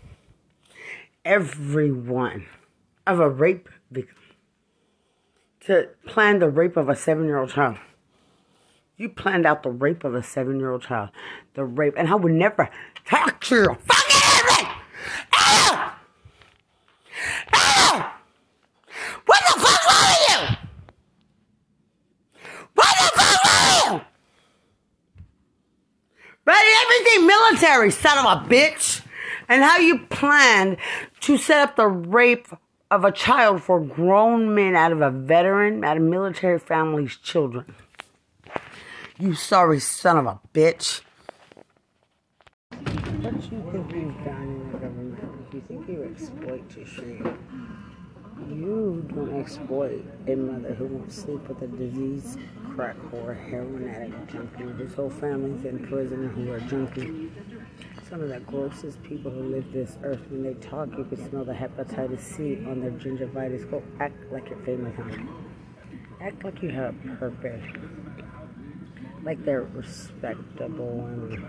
Everyone of a rape victim. To plan the rape of a seven-year-old child. You planned out the rape of a seven-year-old child. The rape. And I would never talk to you. Fucking everything! Ah! Ah! What the fuck wrong with you? What the fuck wrong with you? Right? Everything military, son of a bitch. And how you planned to set up the rape of a child for grown men out of a veteran, out of military family's children. You sorry son of a bitch. What do you think you've done in the government? Do you think you exploit to shame. You don't exploit a mother who won't sleep with a diseased crack whore, heroin addict, junkie. His whole family's in prison who are junkie. Some of the grossest people who live this earth, when they talk, you can smell the hepatitis C on their gingivitis. Go act like you're famous, honey. Act like you have a purpose. Like they're respectable and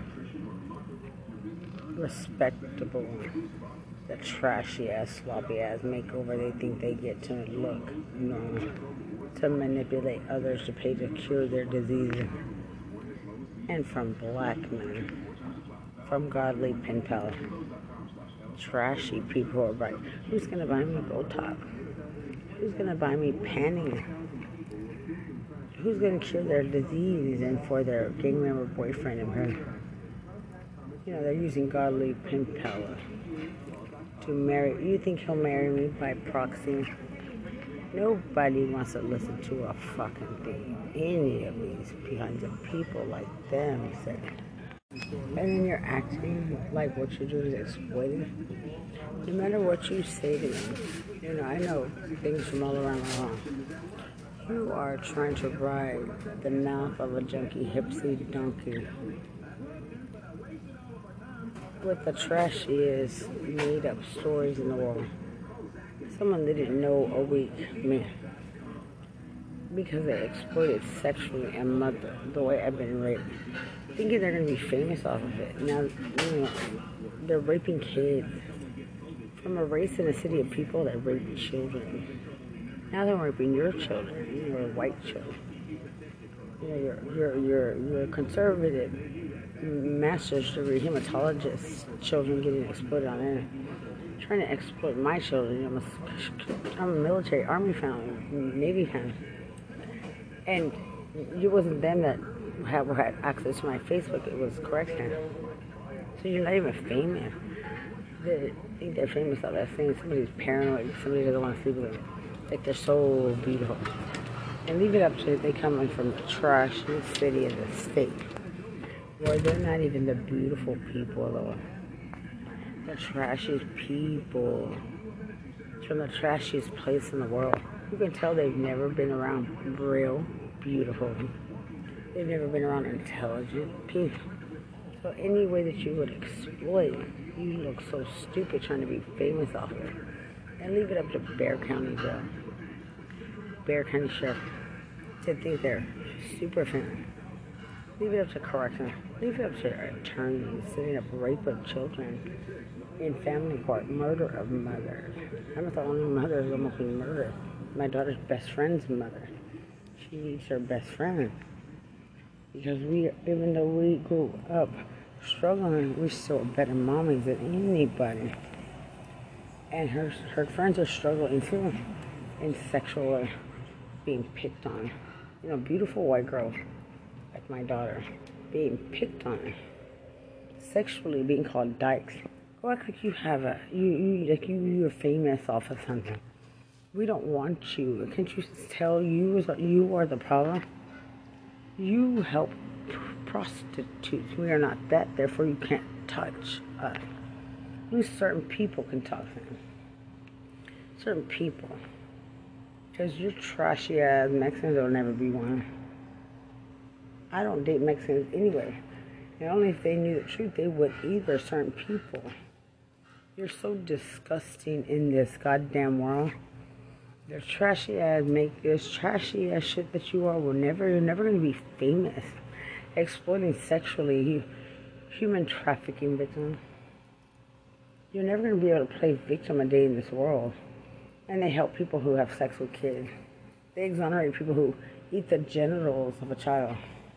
respectable. The trashy ass, sloppy ass makeover they think they get to look, you know, to manipulate others to pay to cure their disease. And from black men, from godly pen pals, trashy people are right. Who's gonna buy me Botox? Who's gonna buy me panning? Who's gonna cure their disease and for their gang member boyfriend and her? You know, they're using godly pen pals to marry. You think he'll marry me by proxy? Nobody wants to listen to a fucking thing any of these kinds of people like them say. And then you're acting like what you're doing is exploiting. No matter what you say to them, you know, I know things from all around the world. You are trying to ride the mouth of a junkie, hipsy donkey with the trashiest made up stories in the world. Someone they didn't know a week, man, because they exploited sexually a mother the way I've been raped, thinking they're gonna be famous off of it. Now, you know, they're raping kids from a race in a city of people that rape children. Now they're raping your children, your white children. You know, your your your your conservative master's degree hematologist children getting exploited on there. Trying to exploit my children. I'm a, I'm a military, Army family, Navy family. And it wasn't them that had, had access to my Facebook, it was correction. So you're not even famous. They think they're famous off that thing. Somebody's paranoid, somebody doesn't want to sleep with them. Like they're so beautiful. And leave it up to they coming from the trash in the city of the state, where they're not even the beautiful people though. The trashiest people. It's from the trashiest place in the world. You can tell they've never been around real beautiful. They've never been around intelligent people. So any way that you would exploit, you look so stupid trying to be famous off it. And leave it up to Bexar County Jail. Bexar County Sheriff to think they're super famous. Leave it up to correction. Leave it up to attorneys setting up rape of children in family court, murder of mothers. I'm not the only mother who's almost been murdered. My daughter's best friend's mother. She needs her best friend. Because we, even though we grew up struggling, we're still better mommies than anybody. And her her friends are struggling too in sexual uh, being picked on. You know, beautiful white girls like my daughter being picked on, sexually being called dykes. Go act like you have a you, you like you you're famous off of something. We don't want you. Can't you tell you you are the problem? You help prostitutes. We are not that. Therefore, you can't touch us. Only certain people can talk to them. Certain people. Because you're trashy ass Mexicans will never be one. I don't date Mexicans anyway. And only if they knew the truth, they would either. Certain people. You're so disgusting in this goddamn world. The trashy ass make this trashy ass shit that you are will never. You're never gonna be famous. Exploiting sexually, human trafficking victims. You're never going to be able to play victim a day in this world. And they help people who have sex with kids. They exonerate people who eat the genitals of a child.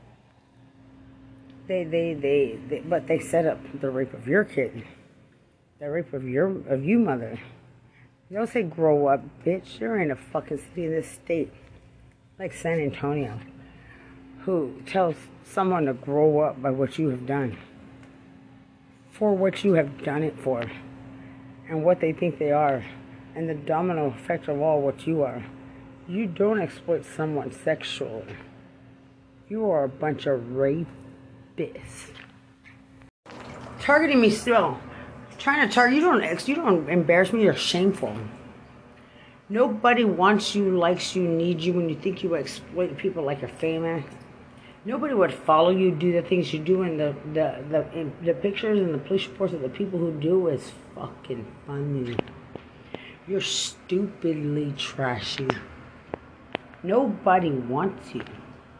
They, they, they, they but they set up the rape of your kid. The rape of your, of you mother. You don't say grow up, bitch. You're in a fucking city in this state. Like San Antonio. Who tells someone to grow up by what you have done. For what you have done it for. And what they think they are. And the domino effect of all what you are. You don't exploit someone sexually. You are a bunch of rapists. Targeting me still. Trying to target, you don't, you don't embarrass me, you're shameful. Nobody wants you, likes you, needs you when you think you exploit people like you're famous. Nobody would follow you, do the things you do, and the, the, the, the pictures and the police reports of the people who do is fucking funny. You're stupidly trashy. Nobody wants you.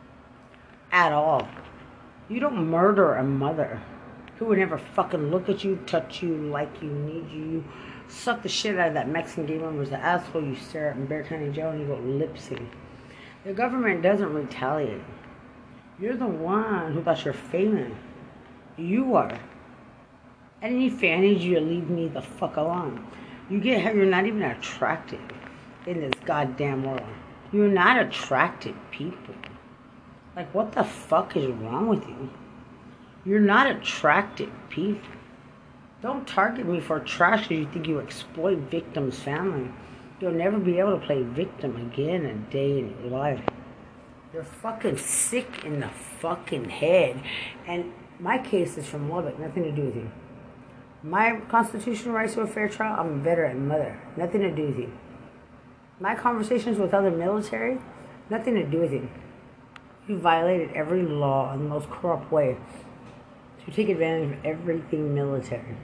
At all. You don't murder a mother who would never fucking look at you, touch you, like you, need you. You suck the shit out of that Mexican gay member's the asshole you stare at in Bexar County Jail and you go lip sync. The government doesn't retaliate. You're the one who thought you're famous. You are. I didn't even fanny you to leave me the fuck alone. You get how you're not even attractive in this goddamn world. You're not attractive people. Like, what the fuck is wrong with you? You're not attractive people. Don't target me for trash because you think you exploit victims' family. You'll never be able to play victim again a day in your life. You're fucking sick in the fucking head. And my case is from Lubbock, nothing to do with you. My constitutional rights to a fair trial, I'm a veteran mother. Nothing to do with you. My conversations with other military, nothing to do with you. You violated every law in the most corrupt way to take advantage of everything military.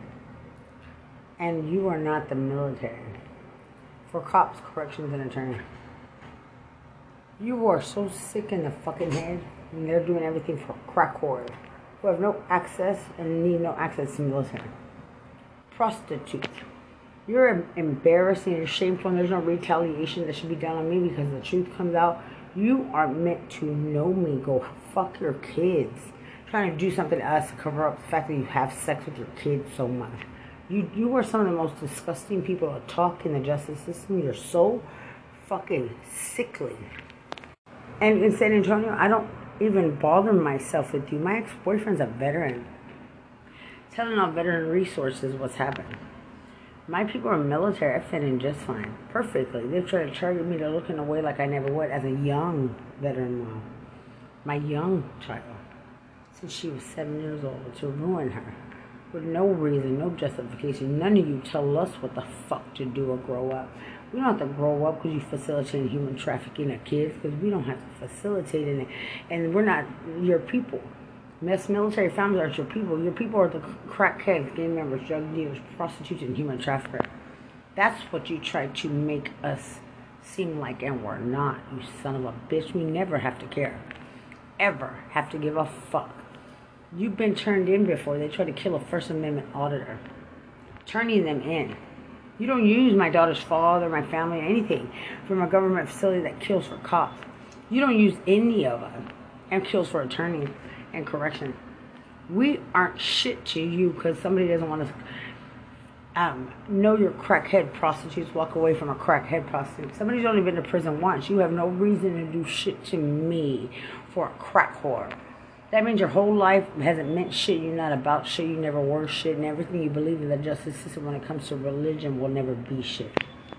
And you are not the military. For cops, corrections, and attorney. You are so sick in the fucking head, and they're doing everything for crack whores who have no access and need no access to military. Prostitutes. You're embarrassing and shameful, and there's no retaliation that should be done on me because the truth comes out. You are meant to know me. Go fuck your kids. Trying to do something to us to cover up the fact that you have sex with your kids so much. You you are some of the most disgusting people to talk in the justice system. You're so fucking sickly. And in San Antonio, I don't even bother myself with you. My ex-boyfriend's a veteran. Telling all veteran resources what's happened. My people are military. I fit in just fine. Perfectly. They've tried to target me to look in a way like I never would as a young veteran mom. My young child. Since she was seven years old. To ruin her. With no reason, no justification. None of you tell us what the fuck to do or grow up. We don't have to grow up because you facilitate human trafficking of kids. Because we don't have to facilitate it. And we're not your people. Mass military families aren't your people. Your people are the crackheads, gang members, drug dealers, prostitutes, and human traffickers. That's what you try to make us seem like, and we're not. You son of a bitch. We never have to care. Ever have to give a fuck. You've been turned in before. They tried to kill a First Amendment auditor. Turning them in. You don't use my daughter's father, my family, anything from a government facility that kills for cops. You don't use any of them and kills for attorney and correction. We aren't shit to you because somebody doesn't want to um, know your crackhead prostitutes, walk away from a crackhead prostitute. Somebody's only been to prison once. You have no reason to do shit to me for a crack whore. That means your whole life hasn't meant shit. You're not about shit. You never were shit. And everything you believe in the justice system when it comes to religion will never be shit.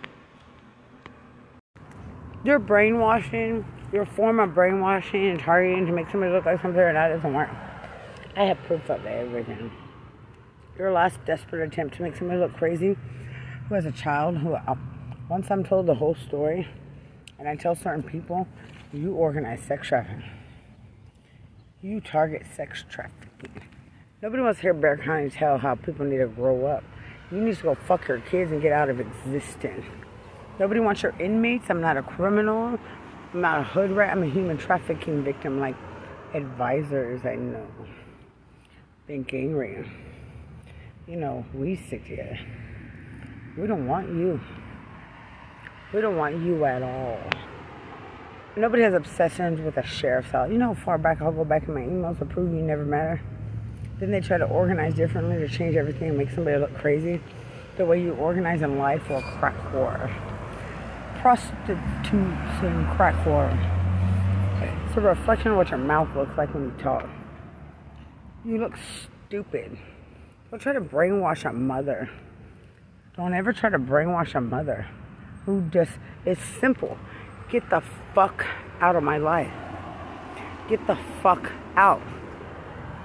Your brainwashing, your form of brainwashing and targeting to make somebody look like something or not doesn't work. I have proof of everything. Your last desperate attempt to make somebody look crazy, who has a child, who, uh, once I'm told the whole story, and I tell certain people, you organize sex trafficking. You target sex trafficking. Nobody wants to hear Bexar County tell how people need to grow up. You need to go fuck your kids and get out of existence. Nobody wants your inmates. I'm not a criminal. I'm not a hood rat. I'm a human trafficking victim like advisors I know. Been gang raped. You know, we stick together. We don't want you. We don't want you at all. Nobody has obsessions with a sheriff's house. You know how far back I'll go back in my emails to prove you never matter? Then they try to organize differently to change everything and make somebody look crazy. The way you organize in life for a crack whore. Prostitutes and crack whore. It's a reflection of what your mouth looks like when you talk. You look stupid. Don't try to brainwash a mother. Don't ever try to brainwash a mother who just, it's simple. Get the fuck out of my life. Get the fuck out.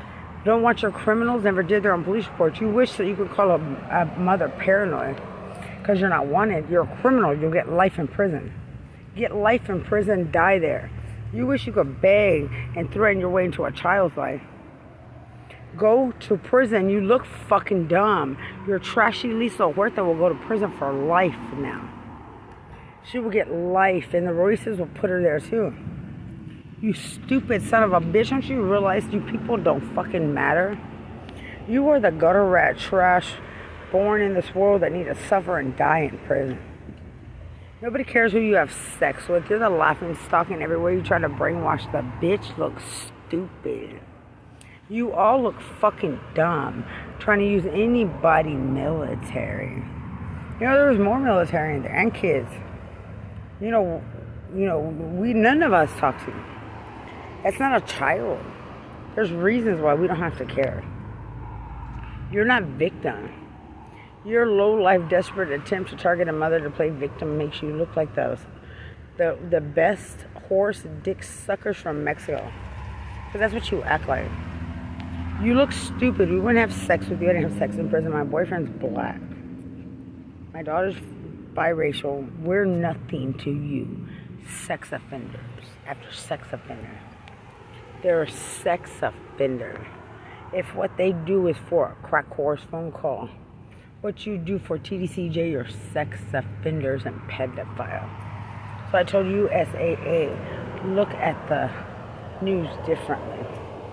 Don't want your criminals, never did their own police reports. You wish that you could call a, a mother paranoid because you're not wanted. You're a criminal. You'll get life in prison. Get life in prison, die there. You wish you could beg and threaten your way into a child's life. Go to prison. You look fucking dumb. Your trashy Lisa Huerta will go to prison for life now. She will get life, and the Royces will put her there too. You stupid son of a bitch. Don't you realize you people don't fucking matter? You are the gutter rat trash born in this world that need to suffer and die in prison. Nobody cares who you have sex with. You're the laughing stock, and everywhere you try to brainwash the bitch looks stupid. You all look fucking dumb trying to use anybody military. You know, there was more military in there and kids. You know, you know, we none of us talk to you. That's not a child. There's reasons why we don't have to care. You're not victim. Your low-life, desperate attempt to target a mother to play victim makes you look like those the the best horse dick suckers from Mexico. Because that's what you act like. You look stupid. We wouldn't have sex with you. I didn't have sex in prison. My boyfriend's black. My daughter's biracial. We're nothing to you. Sex offenders. After sex offender. They're a sex offender. If what they do is for a crack horse phone call, what you do for T D C J, you're sex offenders and pedophiles. So I told U S A A, look at the news differently.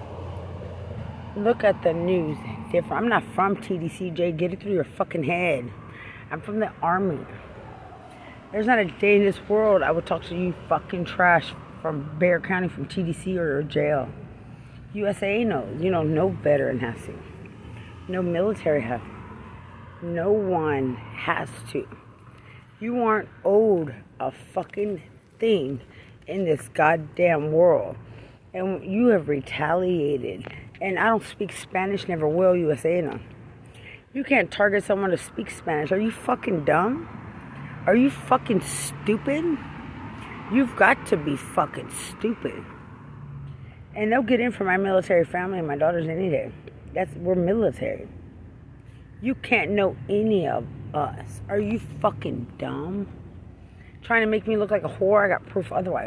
Look at the news different. I'm not from T D C J. Get it through your fucking head. I'm from the Army. There's not a day in this world I would talk to you fucking trash from Bexar County, from T D C or jail. U S A A knows. You know, no veteran has to. No military has to. No one has to. You aren't owed a fucking thing in this goddamn world. And you have retaliated. And I don't speak Spanish, never will, U S A A know. You can't target someone to speak Spanish. Are you fucking dumb? Are you fucking stupid? You've got to be fucking stupid. And they'll get in for my military family and my daughters any day. That's, we're military. You can't know any of us. Are you fucking dumb? Trying to make me look like a whore? I got proof otherwise.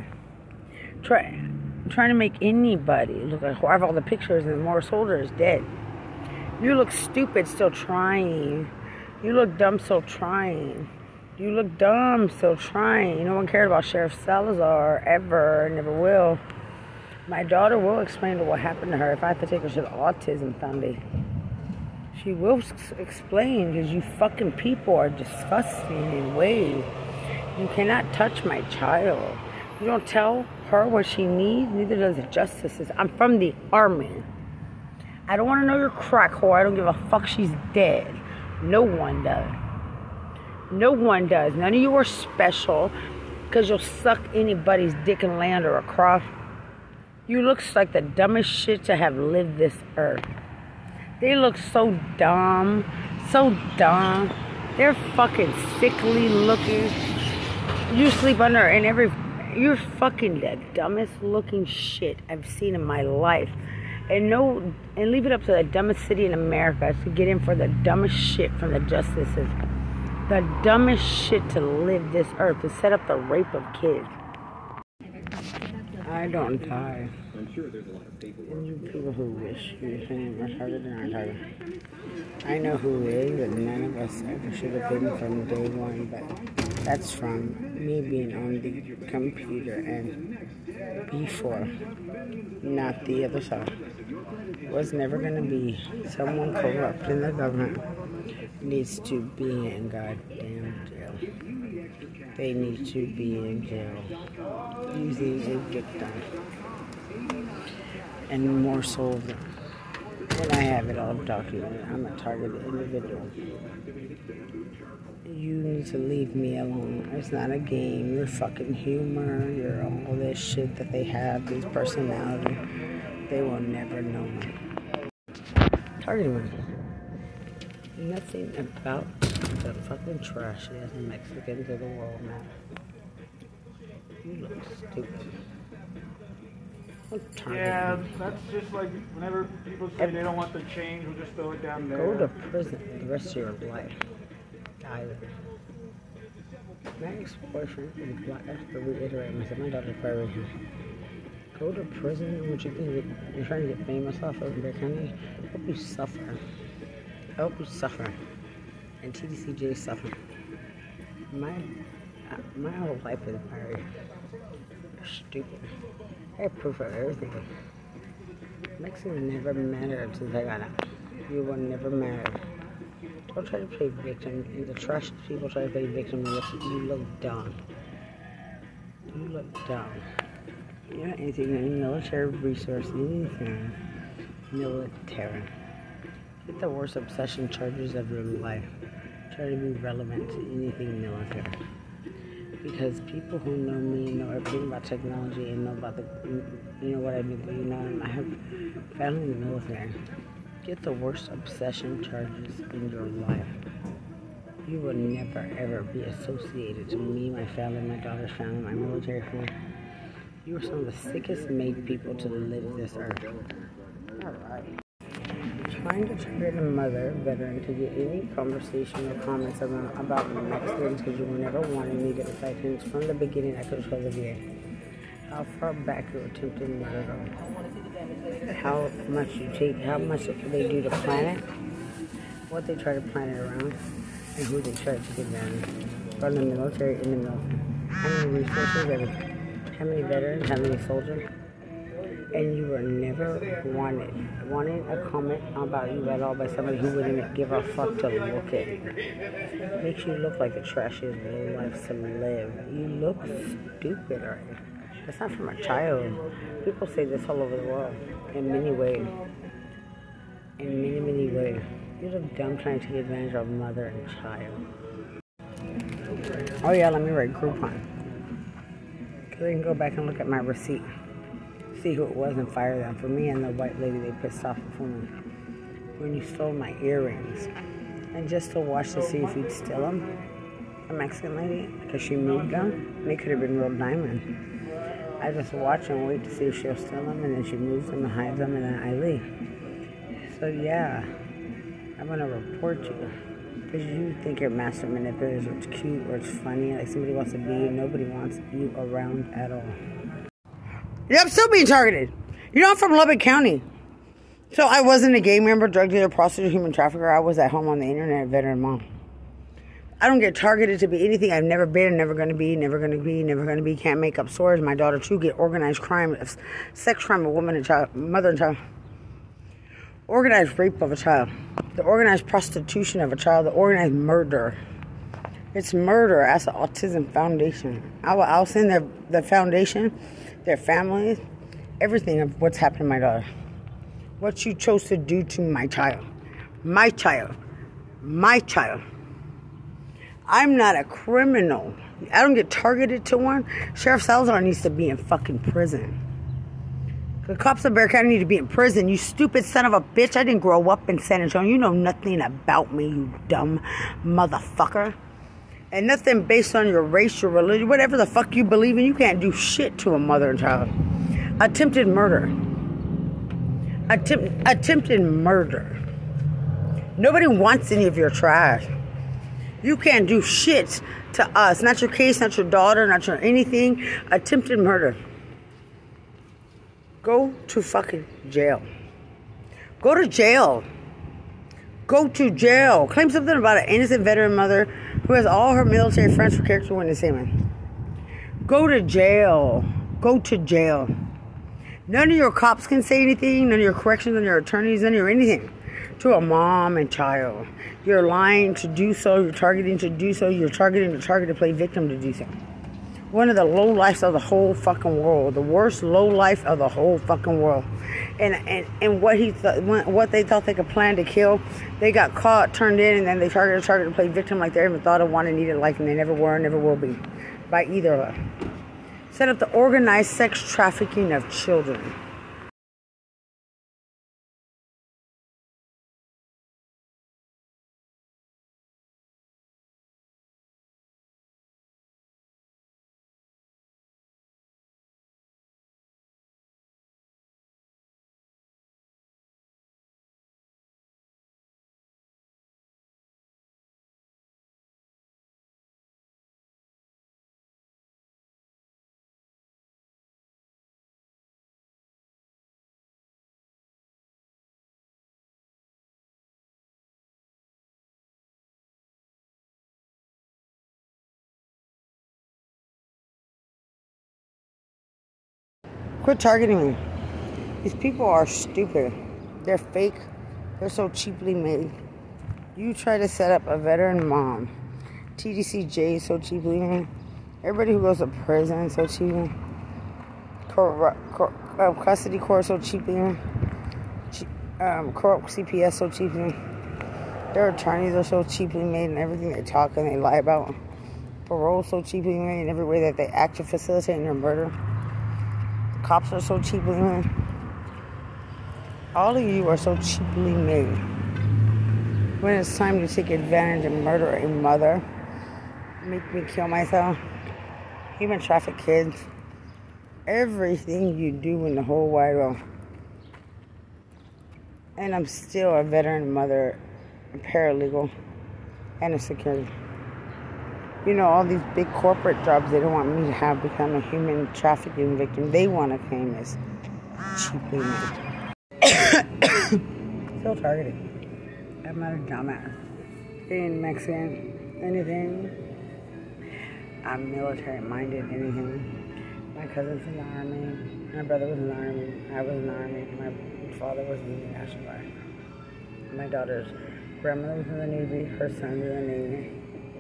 Try, trying to make anybody look like a whore. I have all the pictures and Morris Holder is dead. You look stupid still trying. You look dumb still trying. You look dumb still trying. No one cared about Sheriff Salazar ever, never will. My daughter will explain to what happened to her if I have to take her to the autism foundation. She will explain, because you fucking people are disgusting in ways. You cannot touch my child. You don't tell her what she needs, neither does the justices. I'm from the Army. I don't want to know your crack whore. I don't give a fuck. She's dead. No one does. No one does. None of you are special because you'll suck anybody's dick and land her across. You look like the dumbest shit to have lived this earth. They look so dumb. So dumb. They're fucking sickly looking. You sleep under and every... You're fucking the dumbest looking shit I've seen in my life. And no... And leave it up to the dumbest city in America to get in for the dumbest shit from the justices. The dumbest shit to live this earth. To set up the rape of kids. I don't die. I'm sure there's a lot of people. And you people who wish you're saying retarded and retarded. I know who is, and none of us ever should have been from day one, but that's from me being on the computer and before, not the other side. It was never going to be someone corrupt in the government needs to be in goddamn jail. They need to be in jail using a victim. And more so than, than I have it all documented. I'm a targeted individual. You need to leave me alone. It's not a game. Your fucking humor, your all this shit that they have, these personalities, they will never know me. Targeting me. Nothing about the fucking trash ass Mexicans of the world now. You look stupid. Yeah, that's just like whenever people say they don't want the change, we'll just throw it down there. Go to prison the rest of your life. Either. My ex-boyfriend is black. I have to reiterate myself. My daughter's private. Go to prison. What you think you're trying to get famous off of in Bear County? I hope you suffer. I hope you suffer. And T D C J suffer. My uh, my whole life is very stupid. I have proof of everything. Mexicans never mattered since I got out. You will never matter. Don't try to play victim. And the trash people try to play victim. You look, you look dumb. You look dumb. You're not anything, any military resource, anything. Military. Get the worst obsession charges of your life. Try to be relevant to anything military. Because people who know me know everything about technology and know about the, you know what I've been through. You know, I have family in the military. Get the worst obsession charges in your life. You will never ever be associated to me, my family, my daughter's family, my military family. You are some of the sickest made people to live this earth. Alright. Trying to trigger the mother veteran to get any conversation or comments about, about Mexicans because you were never wanted me to fight things. From the beginning, I could show the V A. How far back you attempted murder go. How much you take, how much they do to plan it, what they try to plan it around, and who they try to take advantage. From the military, in the military. How many resources, everything. How many veterans, how many soldiers. And you were never wanted. Wanted a comment about you at all by somebody who wouldn't give a fuck to look at you. Makes you look like the trashiest low life to live. You look stupid, right? That's not from a child. People say this all over the world. In many ways. In many, many ways. You look dumb trying to take advantage of mother and child. Oh yeah, let me write Groupon. Because I can go back and look at my receipt. See who it was and fire them. For me and the white lady, they pissed off before me. When you stole my earrings. And just to watch to see if you'd steal them. A Mexican lady, because she moved them. And they could have been real diamond. I just watch and wait to see if she'll steal them. And then she moves them and hides them and then I leave. So yeah, I'm going to report you. Because you think you're master manipulators or it's cute or it's funny. Like somebody wants to be you. Nobody wants you around at all. Yeah, I'm still being targeted. You know, I'm from Lubbock County. So I wasn't a gang member, drug dealer, prostitute, human trafficker. I was at home on the internet, veteran mom. I don't get targeted to be anything I've never been, never going to be, never going to be, never going to be. Can't make up stories. My daughter, too, get organized crime, sex crime of a woman and child, mother and child. Organized rape of a child. The organized prostitution of a child. The organized murder. It's murder as an autism foundation. I'll, I'll send the, the foundation, their families, everything of what's happened to my daughter. What you chose to do to my child. My child. My child. I'm not a criminal. I don't get targeted to one. Sheriff Salazar needs to be in fucking prison. The cops of Bear County need to be in prison. You stupid son of a bitch. I didn't grow up in San Antonio. You know nothing about me, you dumb motherfucker. And nothing based on your race, your religion, whatever the fuck you believe in. You can't do shit to a mother and child. Attempted murder. Attempt, attempted murder. Nobody wants any of your trash. You can't do shit to us. Not your case, not your daughter, not your anything. Attempted murder. Go to fucking jail. Go to jail. Go to jail. Claim something about an innocent veteran mother who has all her military friends for character witness. Go to jail. Go to jail. None of your cops can say anything. None of your corrections, none of your attorneys, none of your anything. To a mom and child. You're lying to do so. You're targeting to do so. You're targeting the target to play victim to do so. One of the low lives of the whole fucking world. The worst low life of the whole fucking world. And and, and what he th- what they thought they could plan to kill, they got caught, turned in, and then they targeted a target to play victim like they ever thought of, wanted, needed, like, and they never were, never will be. By either of us. Set up the organized sex trafficking of children. Quit targeting me. These people are stupid. They're fake. They're so cheaply made. You try to set up a veteran mom. T D C J is so cheaply made. Everybody who goes to prison is so cheaply. Cor- cor- uh, custody court so cheaply made. Um, corrupt C P S so cheaply made. Their attorneys are so cheaply made in everything they talk and they lie about. Parole so cheaply made in every way that they act to facilitate their murder. The cops are so cheaply made. All of you are so cheaply made. When it's time to take advantage and murder a mother, make me kill myself, human traffic kids, everything you do in the whole wide world. And I'm still a veteran mother, a paralegal, and a security. You know, all these big corporate jobs they don't want me to have become a human trafficking victim. They want to claim as cheaply made. Still targeted. I'm not a dumbass. Being Mexican, anything. I'm military minded, anything. My cousin's in the army. My brother was in the army. I was in the army. My father was in the National Guard. My daughter's grandmother was in the Navy. Her son's in the Navy.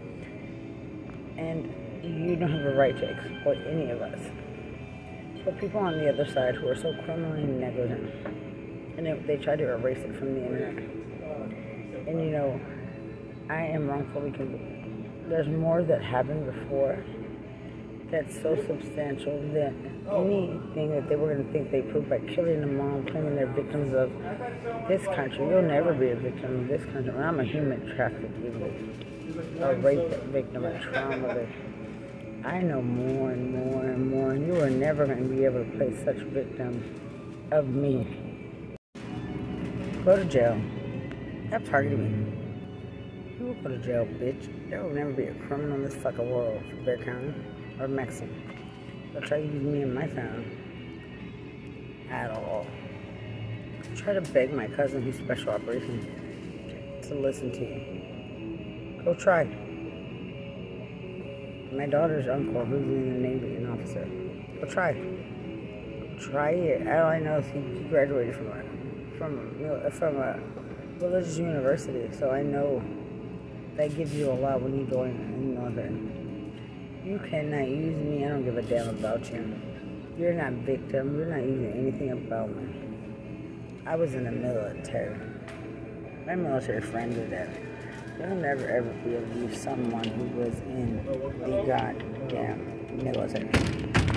And you don't have a right to exploit any of us. For people on the other side who are so criminally negligent, and they, they try to erase it from the internet. And you know, I am wrongfully convicted. There's more that happened before that's so substantial that anything that they were going to think they proved by killing them all, claiming they're victims of this country. You'll never be a victim of this country. I'm a human trafficking victim, a rape victim, a trauma victim. I know more and more and more, and you are never going to be able to play such victim of me. Go to jail. Stop targeting me. You will go to jail, bitch. There will never be a criminal in this fucking world for Bexar County or Mexico. They'll try to use me and my family at all. Try to beg my cousin who's special operations to listen to you. Go try. My daughter's uncle who's in the Navy, an officer. Go try. Try it. All I know is he, he graduated from a from from a religious university, so I know that gives you a lot when you join in the military. You cannot use me. I don't give a damn about you. You're not victim. You're not using anything about me. I was in the military. My military friend did that. You'll never ever be able to use someone who was in the goddamn military.